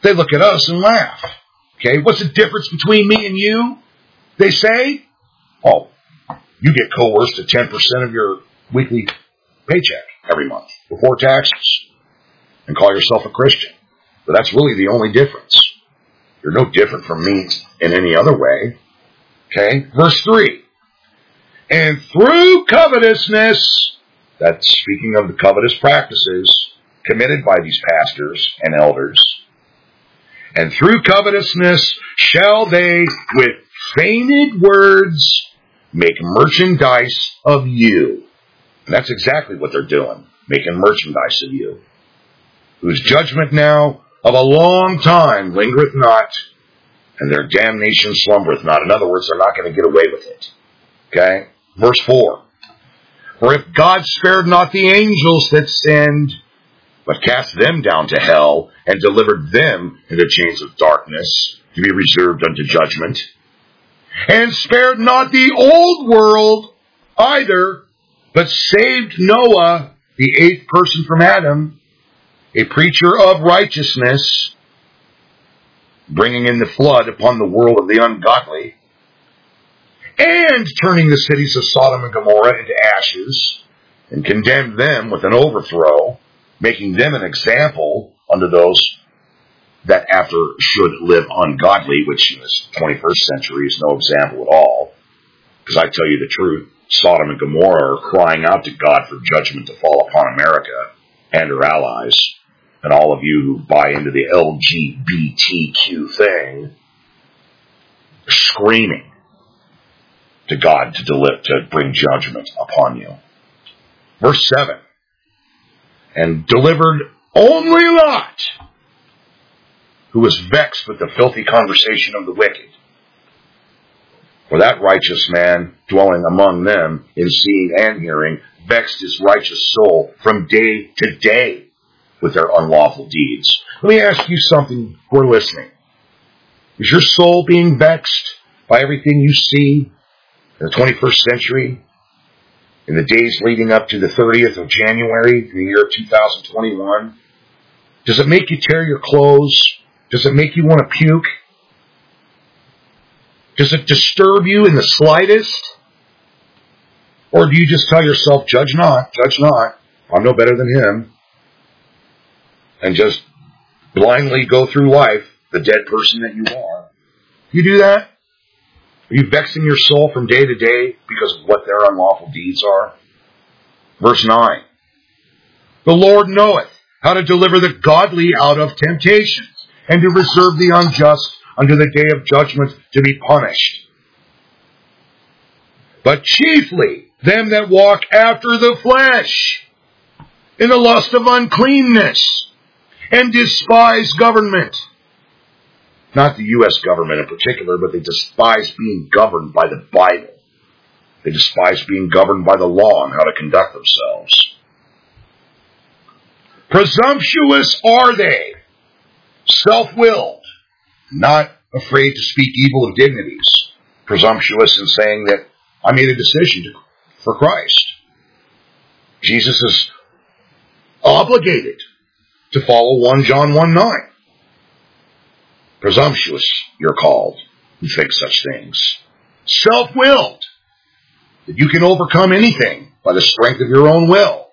They look at us and laugh. Okay, what's the difference between me and you? They say, oh, you get coerced at 10% of your weekly paycheck every month before taxes and call yourself a Christian. But that's really the only difference. You're no different from me in any other way. Okay, verse 3. And through covetousness, that's speaking of the covetous practices committed by these pastors and elders, and through covetousness shall they with feigned words make merchandise of you. And that's exactly what they're doing, making merchandise of you. Whose judgment now of a long time lingereth not, and their damnation slumbereth not. In other words, they're not going to get away with it. Okay? Verse 4. For if God spared not the angels that sinned, but cast them down to hell, and delivered them into chains of darkness, to be reserved unto judgment, and spared not the old world either, but saved Noah, the eighth person from Adam, a preacher of righteousness, bringing in the flood upon the world of the ungodly, and turning the cities of Sodom and Gomorrah into ashes, and condemned them with an overthrow, making them an example unto those that after should live ungodly, which in this 21st century is no example at all. Because I tell you the truth, Sodom and Gomorrah are crying out to God for judgment to fall upon America and her allies. And all of you who buy into the LGBTQ thing are screaming to God to bring judgment upon you. Verse 7. And delivered only Lot, who was vexed with the filthy conversation of the wicked. For that righteous man, dwelling among them in seeing and hearing, vexed his righteous soul from day to day with their unlawful deeds. Let me ask you something who are listening. Is your soul being vexed by everything you see in the 21st century? In the days leading up to the 30th of January in the year 2021? Does it make you tear your clothes? Does it make you want to puke? Does it disturb you in the slightest? Or do you just tell yourself, judge not, I'm no better than him, and just blindly go through life, the dead person that you are? You do that? Are you vexing your soul from day to day because of what their unlawful deeds are? Verse 9. The Lord knoweth how to deliver the godly out of temptations, and to reserve the unjust unto the day of judgment to be punished. But chiefly them that walk after the flesh, in the lust of uncleanness, and despise government. Not the U.S. government in particular, but they despise being governed by the Bible. They despise being governed by the law and how to conduct themselves. Presumptuous are they, self-willed, not afraid to speak evil of dignities. Presumptuous in saying that I made a decision for Christ. Jesus is obligated to follow 1 John 1:9. Presumptuous, you're called, who think such things. Self-willed, that you can overcome anything by the strength of your own will.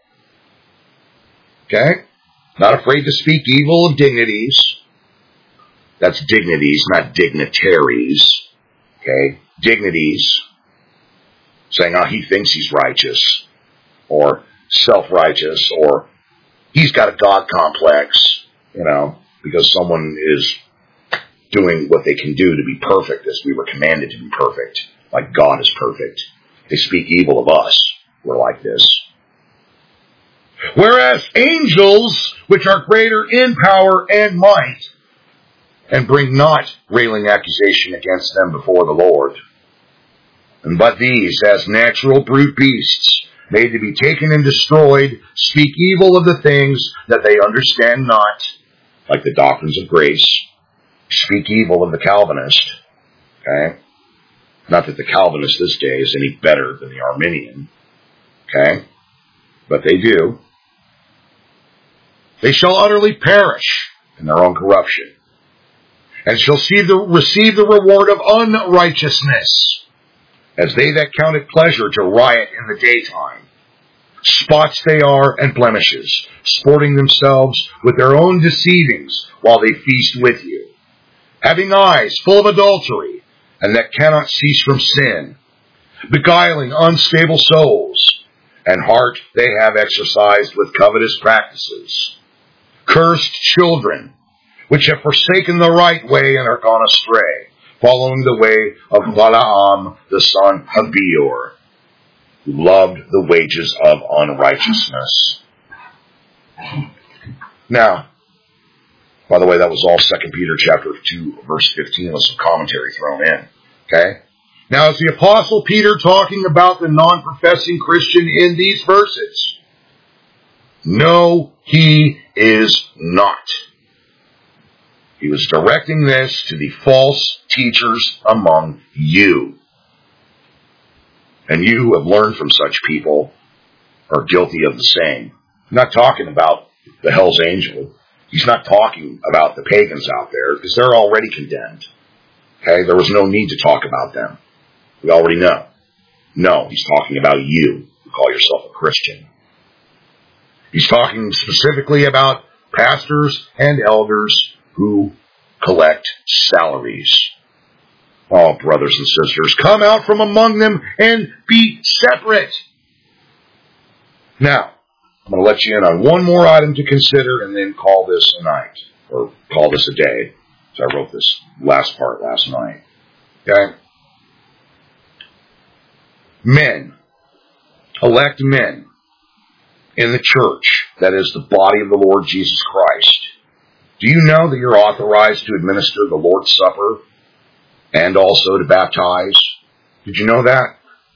Okay? Not afraid to speak evil of dignities. That's dignities, not dignitaries. Okay? Dignities. Saying, he thinks he's righteous, or self-righteous, or he's got a God complex, because someone is doing what they can do to be perfect, as we were commanded to be perfect, like God is perfect. They speak evil of us. We're like this. Whereas angels, which are greater in power and might, and bring not railing accusation against them before the Lord. And but these, as natural brute beasts, made to be taken and destroyed, speak evil of the things that they understand not, like the doctrines of grace. Speak evil of the Calvinist. Okay? Not that the Calvinist this day is any better than the Arminian. Okay? But they do. They shall utterly perish in their own corruption. and shall receive the reward of unrighteousness, as they that count it pleasure to riot in the daytime. Spots they are and blemishes, sporting themselves with their own deceivings while they feast with you, having eyes full of adultery, and that cannot cease from sin, beguiling unstable souls, and heart they have exercised with covetous practices. Cursed children, which have forsaken the right way and are gone astray, following the way of Balaam the son of Beor, who loved the wages of unrighteousness. Now, by the way, that was all 2 Peter chapter 2, verse 15, with some commentary thrown in. Okay? Now, is the Apostle Peter talking about the non-professing Christian in these verses? No, he is not. He was directing this to the false teachers among you. And you who have learned from such people are guilty of the same. I'm not talking about the Hell's Angel. He's not talking about the pagans out there, because they're already condemned. Okay? There was no need to talk about them. We already know. No, he's talking about you who call yourself a Christian. He's talking specifically about pastors and elders who collect salaries. Oh, brothers and sisters, come out from among them and be separate. Now, I'm going to let you in on one more item to consider and then call this a night, or call this a day. So I wrote this last part last night. Okay? Men, elect men in the church, that is the body of the Lord Jesus Christ. Do you know that you're authorized to administer the Lord's Supper and also to baptize? Did you know that?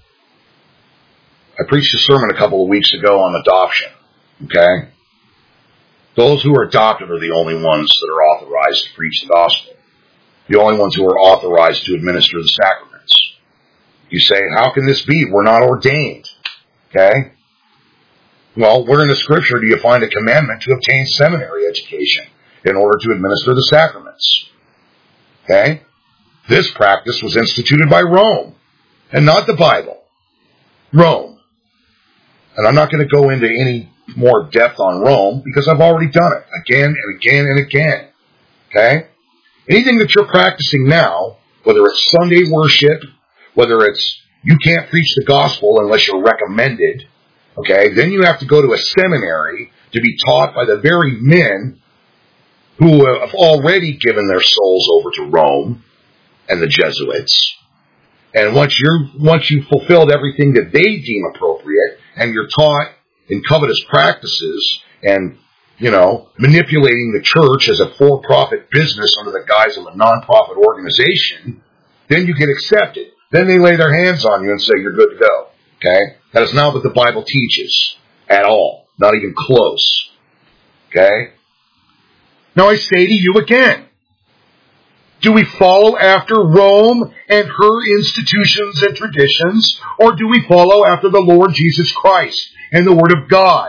I preached a sermon a couple of weeks ago on adoption. Okay? Those who are adopted are the only ones that are authorized to preach the gospel. The only ones who are authorized to administer the sacraments. You say, how can this be? We're not ordained. Okay? Well, where in the scripture do you find a commandment to obtain seminary education in order to administer the sacraments? Okay? This practice was instituted by Rome, and not the Bible. Rome. And I'm not going to go into any more depth on Rome, because I've already done it again and again and again. Okay? Anything that you're practicing now, whether it's Sunday worship, whether it's you can't preach the gospel unless you're recommended, okay, then you have to go to a seminary to be taught by the very men who have already given their souls over to Rome and the Jesuits. And once you've fulfilled everything that they deem appropriate, and you're taught in covetous practices and, manipulating the church as a for-profit business under the guise of a non-profit organization, then you get accepted. Then they lay their hands on you and say you're good to go. Okay? That is not what the Bible teaches at all. Not even close. Okay? Now I say to you again, do we follow after Rome and her institutions and traditions, or do we follow after the Lord Jesus Christ and the Word of God?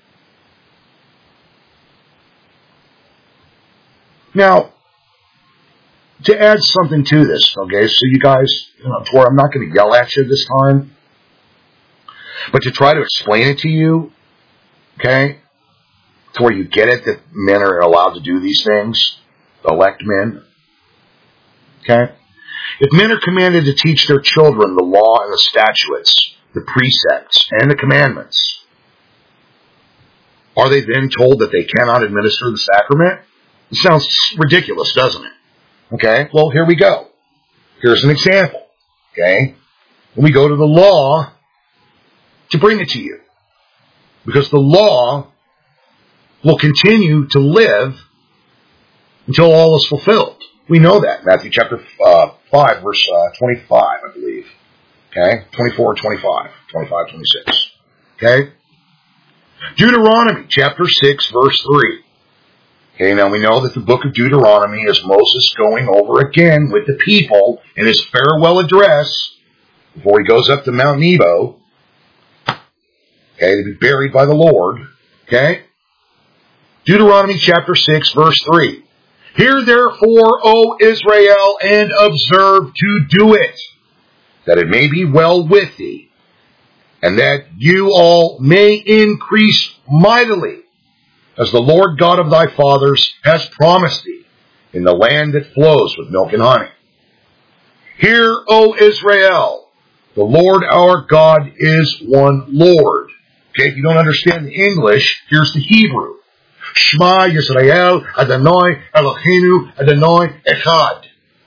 Now, to add something to this, okay, so you guys, to where I'm not going to yell at you this time, but to try to explain it to you, okay, to where you get it that men are allowed to do these things, elect men, okay? If men are commanded to teach their children the law and the statutes, the precepts, and the commandments, are they then told that they cannot administer the sacrament? It sounds ridiculous, doesn't it? Okay, well, here we go. Here's an example, okay? When we go to the law to bring it to you. Because the law will continue to live until all is fulfilled. We know that. Matthew chapter 5, verse 25, I believe. Okay? 24 and 25. 25, 26. Okay? Deuteronomy chapter 6, verse 3. Okay, now we know that the book of Deuteronomy is Moses going over again with the people in his farewell address before he goes up to Mount Nebo. Okay, to be buried by the Lord. Okay? Deuteronomy chapter 6, verse 3. Hear therefore, O Israel, and observe to do it, that it may be well with thee, and that you all may increase mightily, as the Lord God of thy fathers has promised thee, in the land that flows with milk and honey. Hear, O Israel, the Lord our God is one Lord. Okay, if you don't understand the English, here's the Hebrew. Shema Yisrael Adonai Eloheinu Adonai Echad.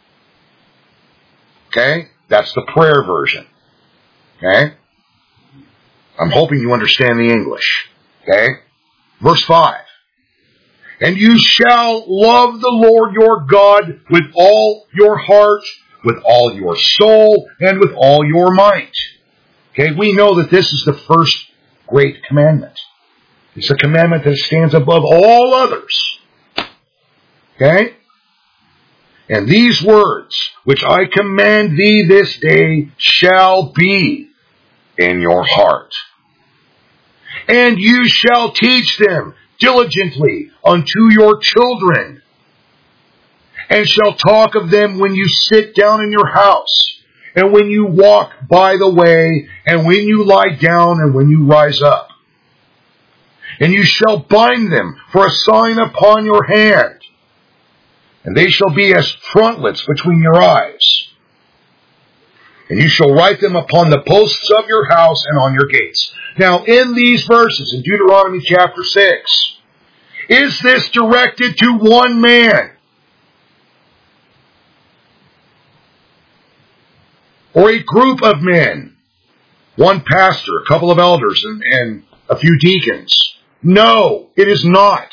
Okay, that's the prayer version. Okay, I'm hoping you understand the English. Okay, verse 5. And you shall love the Lord your God with all your heart, with all your soul, and with all your might. Okay, we know that this is the first great commandment. It's a commandment that stands above all others. Okay? And these words, which I command thee this day, shall be in your heart. And you shall teach them diligently unto your children, and shall talk of them when you sit down in your house, and when you walk by the way, and when you lie down, and when you rise up. And you shall bind them for a sign upon your hand, and they shall be as frontlets between your eyes. And you shall write them upon the posts of your house and on your gates. Now, in these verses, in Deuteronomy chapter 6, is this directed to one man? Or a group of men? One pastor, a couple of elders, and a few deacons? No, it is not.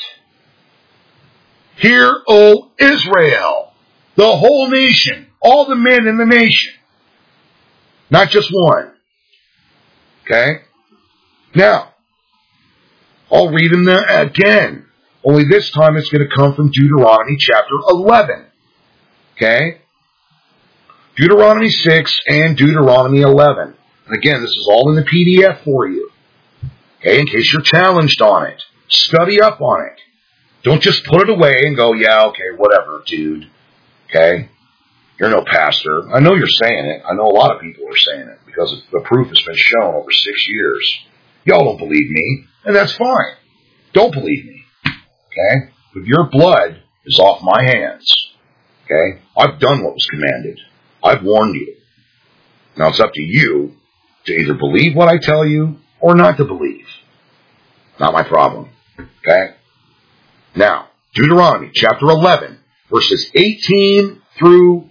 Hear, O Israel, the whole nation, all the men in the nation. Not just one. Okay? Now, I'll read them again. Only this time it's going to come from Deuteronomy chapter 11. Okay? Deuteronomy 6 and Deuteronomy 11. And again, this is all in the PDF for you. Okay, in case you're challenged on it. Study up on it. Don't just put it away and go, yeah, okay, whatever, dude. Okay? You're no pastor. I know you're saying it. I know a lot of people are saying it because the proof has been shown over 6 years. Y'all don't believe me, and that's fine. Don't believe me. Okay? But your blood is off my hands. Okay? I've done what was commanded. I've warned you. Now it's up to you to either believe what I tell you or not to believe. Not my problem. Okay? Now, Deuteronomy chapter 11, verses 18 through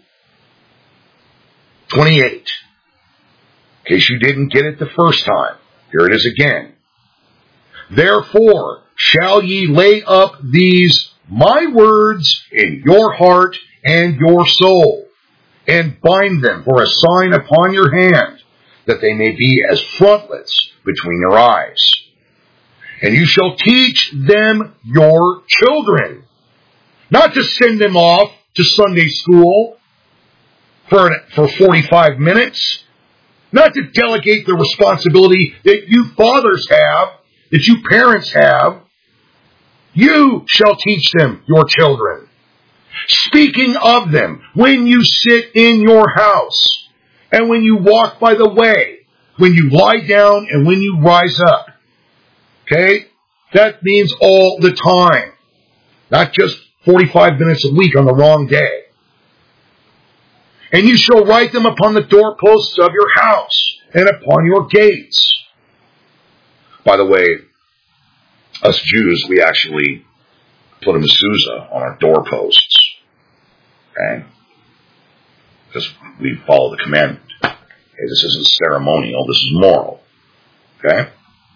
28. In case you didn't get it the first time, here it is again. Therefore shall ye lay up these my words in your heart and your soul, and bind them for a sign upon your hand, that they may be as frontlets between your eyes. And you shall teach them your children. Not to send them off to Sunday school for 45 minutes. Not to delegate the responsibility that you fathers have, that you parents have. You shall teach them your children. Speaking of them when you sit in your house, and when you walk by the way, when you lie down and when you rise up. Okay? That means all the time. Not just 45 minutes a week on the wrong day. And you shall write them upon the doorposts of your house and upon your gates. By the way, us Jews, we actually put a mezuzah on our doorposts. Okay? Because we follow the commandment. Okay, this isn't ceremonial, this is moral. Okay?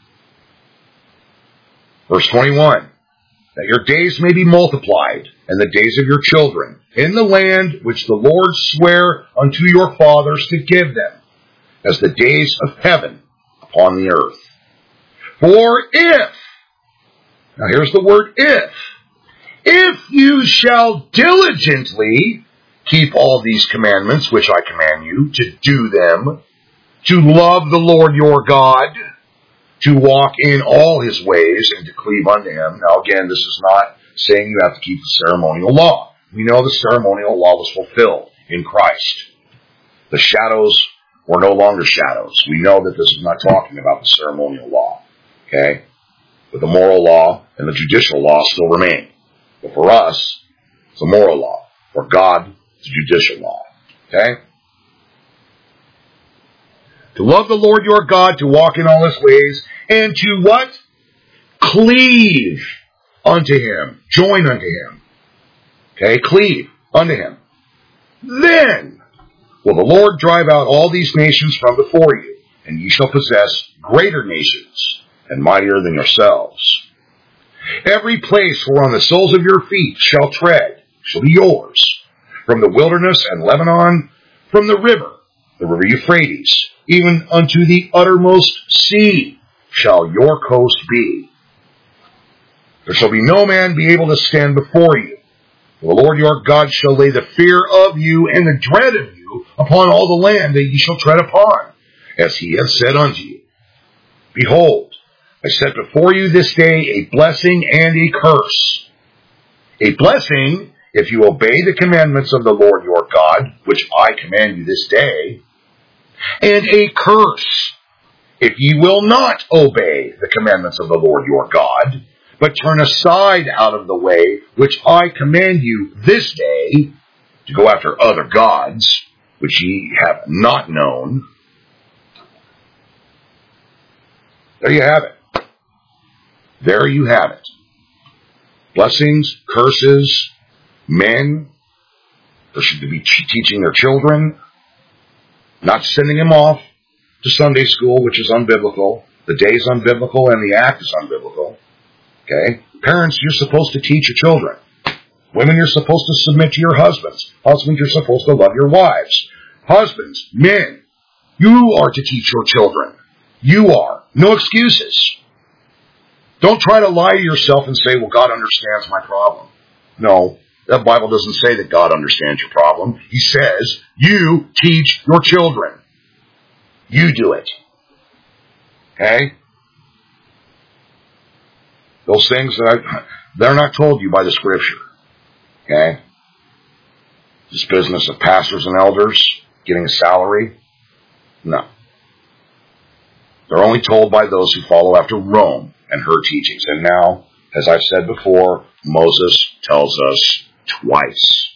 Verse 21. That your days may be multiplied, and the days of your children, in the land which the Lord sware unto your fathers to give them, as the days of heaven upon the earth. For if, now here's the word if you shall diligently keep all these commandments which I command you, to do them, to love the Lord your God, to walk in all his ways and to cleave unto him. Now again, this is not saying you have to keep the ceremonial law. we know the ceremonial law was fulfilled in Christ. The shadows were no longer shadows. We know that this is not talking about the ceremonial law. Okay? But the moral law and the judicial law still remain. But for us, it's the moral law. For God, it's the judicial law. Okay? To love the Lord your God, to walk in all his ways, and to what? Cleave unto him. Join unto him. Okay? Cleave unto him. Then will the Lord drive out all these nations from before you, and ye shall possess greater nations, and mightier than yourselves. Every place whereon the soles of your feet shall tread shall be yours. From the wilderness and Lebanon, from the river Euphrates, even unto the uttermost sea shall your coast be. There shall be no man be able to stand before you. For the Lord your God shall lay the fear of you and the dread of you upon all the land that ye shall tread upon, as he hath said unto you. Behold, I set before you this day a blessing and a curse. A blessing, if you obey the commandments of the Lord your God, which I command you this day, and a curse, if ye will not obey the commandments of the Lord your God, but turn aside out of the way which I command you this day, to go after other gods, which ye have not known. There you have it. There you have it. Blessings, curses, men that should be teaching their children, not sending them off to Sunday school, which is unbiblical. The day is unbiblical and the act is unbiblical. Okay? Parents, you're supposed to teach your children. Women, you're supposed to submit to your husbands. Husbands, you're supposed to love your wives. Husbands, men, you are to teach your children. You are. No excuses. Don't try to lie to yourself and say, well, God understands my problem. No, the Bible doesn't say that God understands your problem. He says, you teach your children. You do it. Okay? Those things they're not told you by the Scripture. Okay? This business of pastors and elders getting a salary? No. They're only told by those who follow after Rome and her teachings. And now, as I've said before, Moses tells us twice.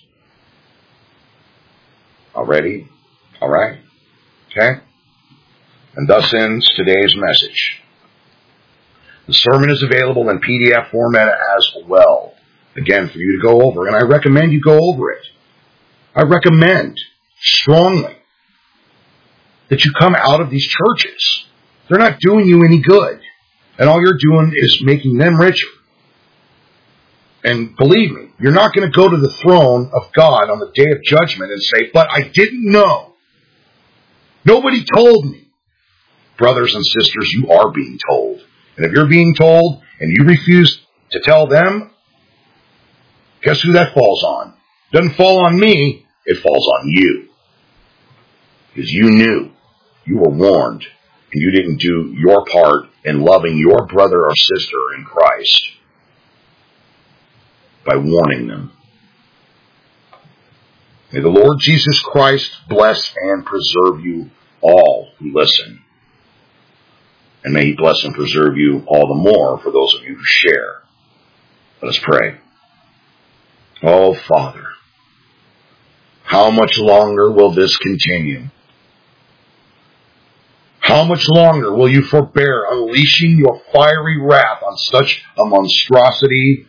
Already? All right? Okay? And thus ends today's message. The sermon is available in PDF format as well. Again, for you to go over. And I recommend you go over it. I recommend strongly that you come out of these churches. They're not doing you any good. And all you're doing is making them richer. And believe me, you're not going to go to the throne of God on the day of judgment and say, but I didn't know. Nobody told me. Brothers and sisters, you are being told. And if you're being told and you refuse to tell them, guess who that falls on? It doesn't fall on me, it falls on you. Because you knew, you were warned, and you didn't do your part in loving your brother or sister in Christ by warning them. May the Lord Jesus Christ bless and preserve you all who listen. And may he bless and preserve you all the more for those of you who share. Let us pray. Oh, Father, how much longer will this continue? How much longer will you forbear unleashing your fiery wrath on such a monstrosity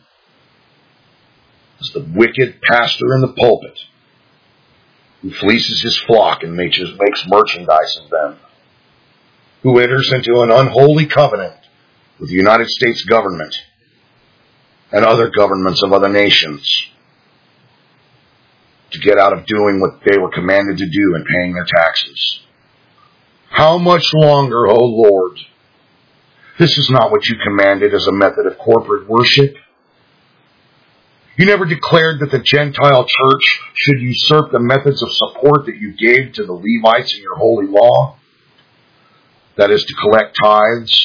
as the wicked pastor in the pulpit who fleeces his flock and makes merchandise of them, who enters into an unholy covenant with the United States government and other governments of other nations to get out of doing what they were commanded to do and paying their taxes? How much longer, O Lord? This is not what you commanded as a method of corporate worship. You never declared that the Gentile church should usurp the methods of support that you gave to the Levites in your holy law. That is, to collect tithes,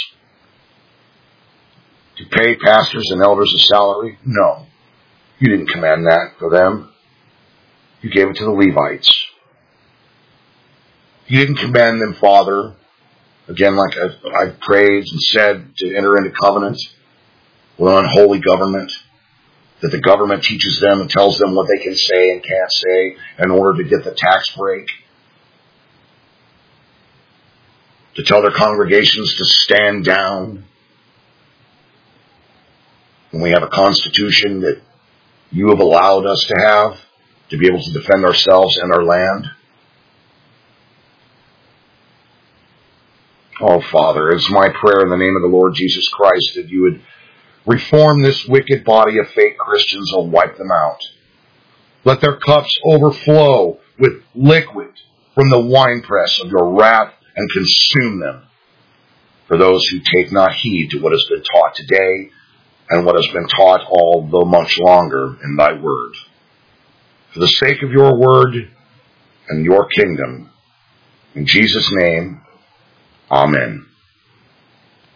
to pay pastors and elders a salary. No, you didn't command that for them. You gave it to the Levites. You didn't command them, Father, again, like I've prayed and said, to enter into covenant with an unholy government, that the government teaches them and tells them what they can say and can't say in order to get the tax break, to tell their congregations to stand down. When we have a constitution that you have allowed us to have, to be able to defend ourselves and our land. Oh, Father, it's my prayer in the name of the Lord Jesus Christ that you would reform this wicked body of fake Christians and wipe them out. Let their cups overflow with liquid from the winepress of your wrath and consume them. For those who take not heed to what has been taught today and what has been taught all the much longer in thy word. For the sake of your word and your kingdom, in Jesus' name, amen.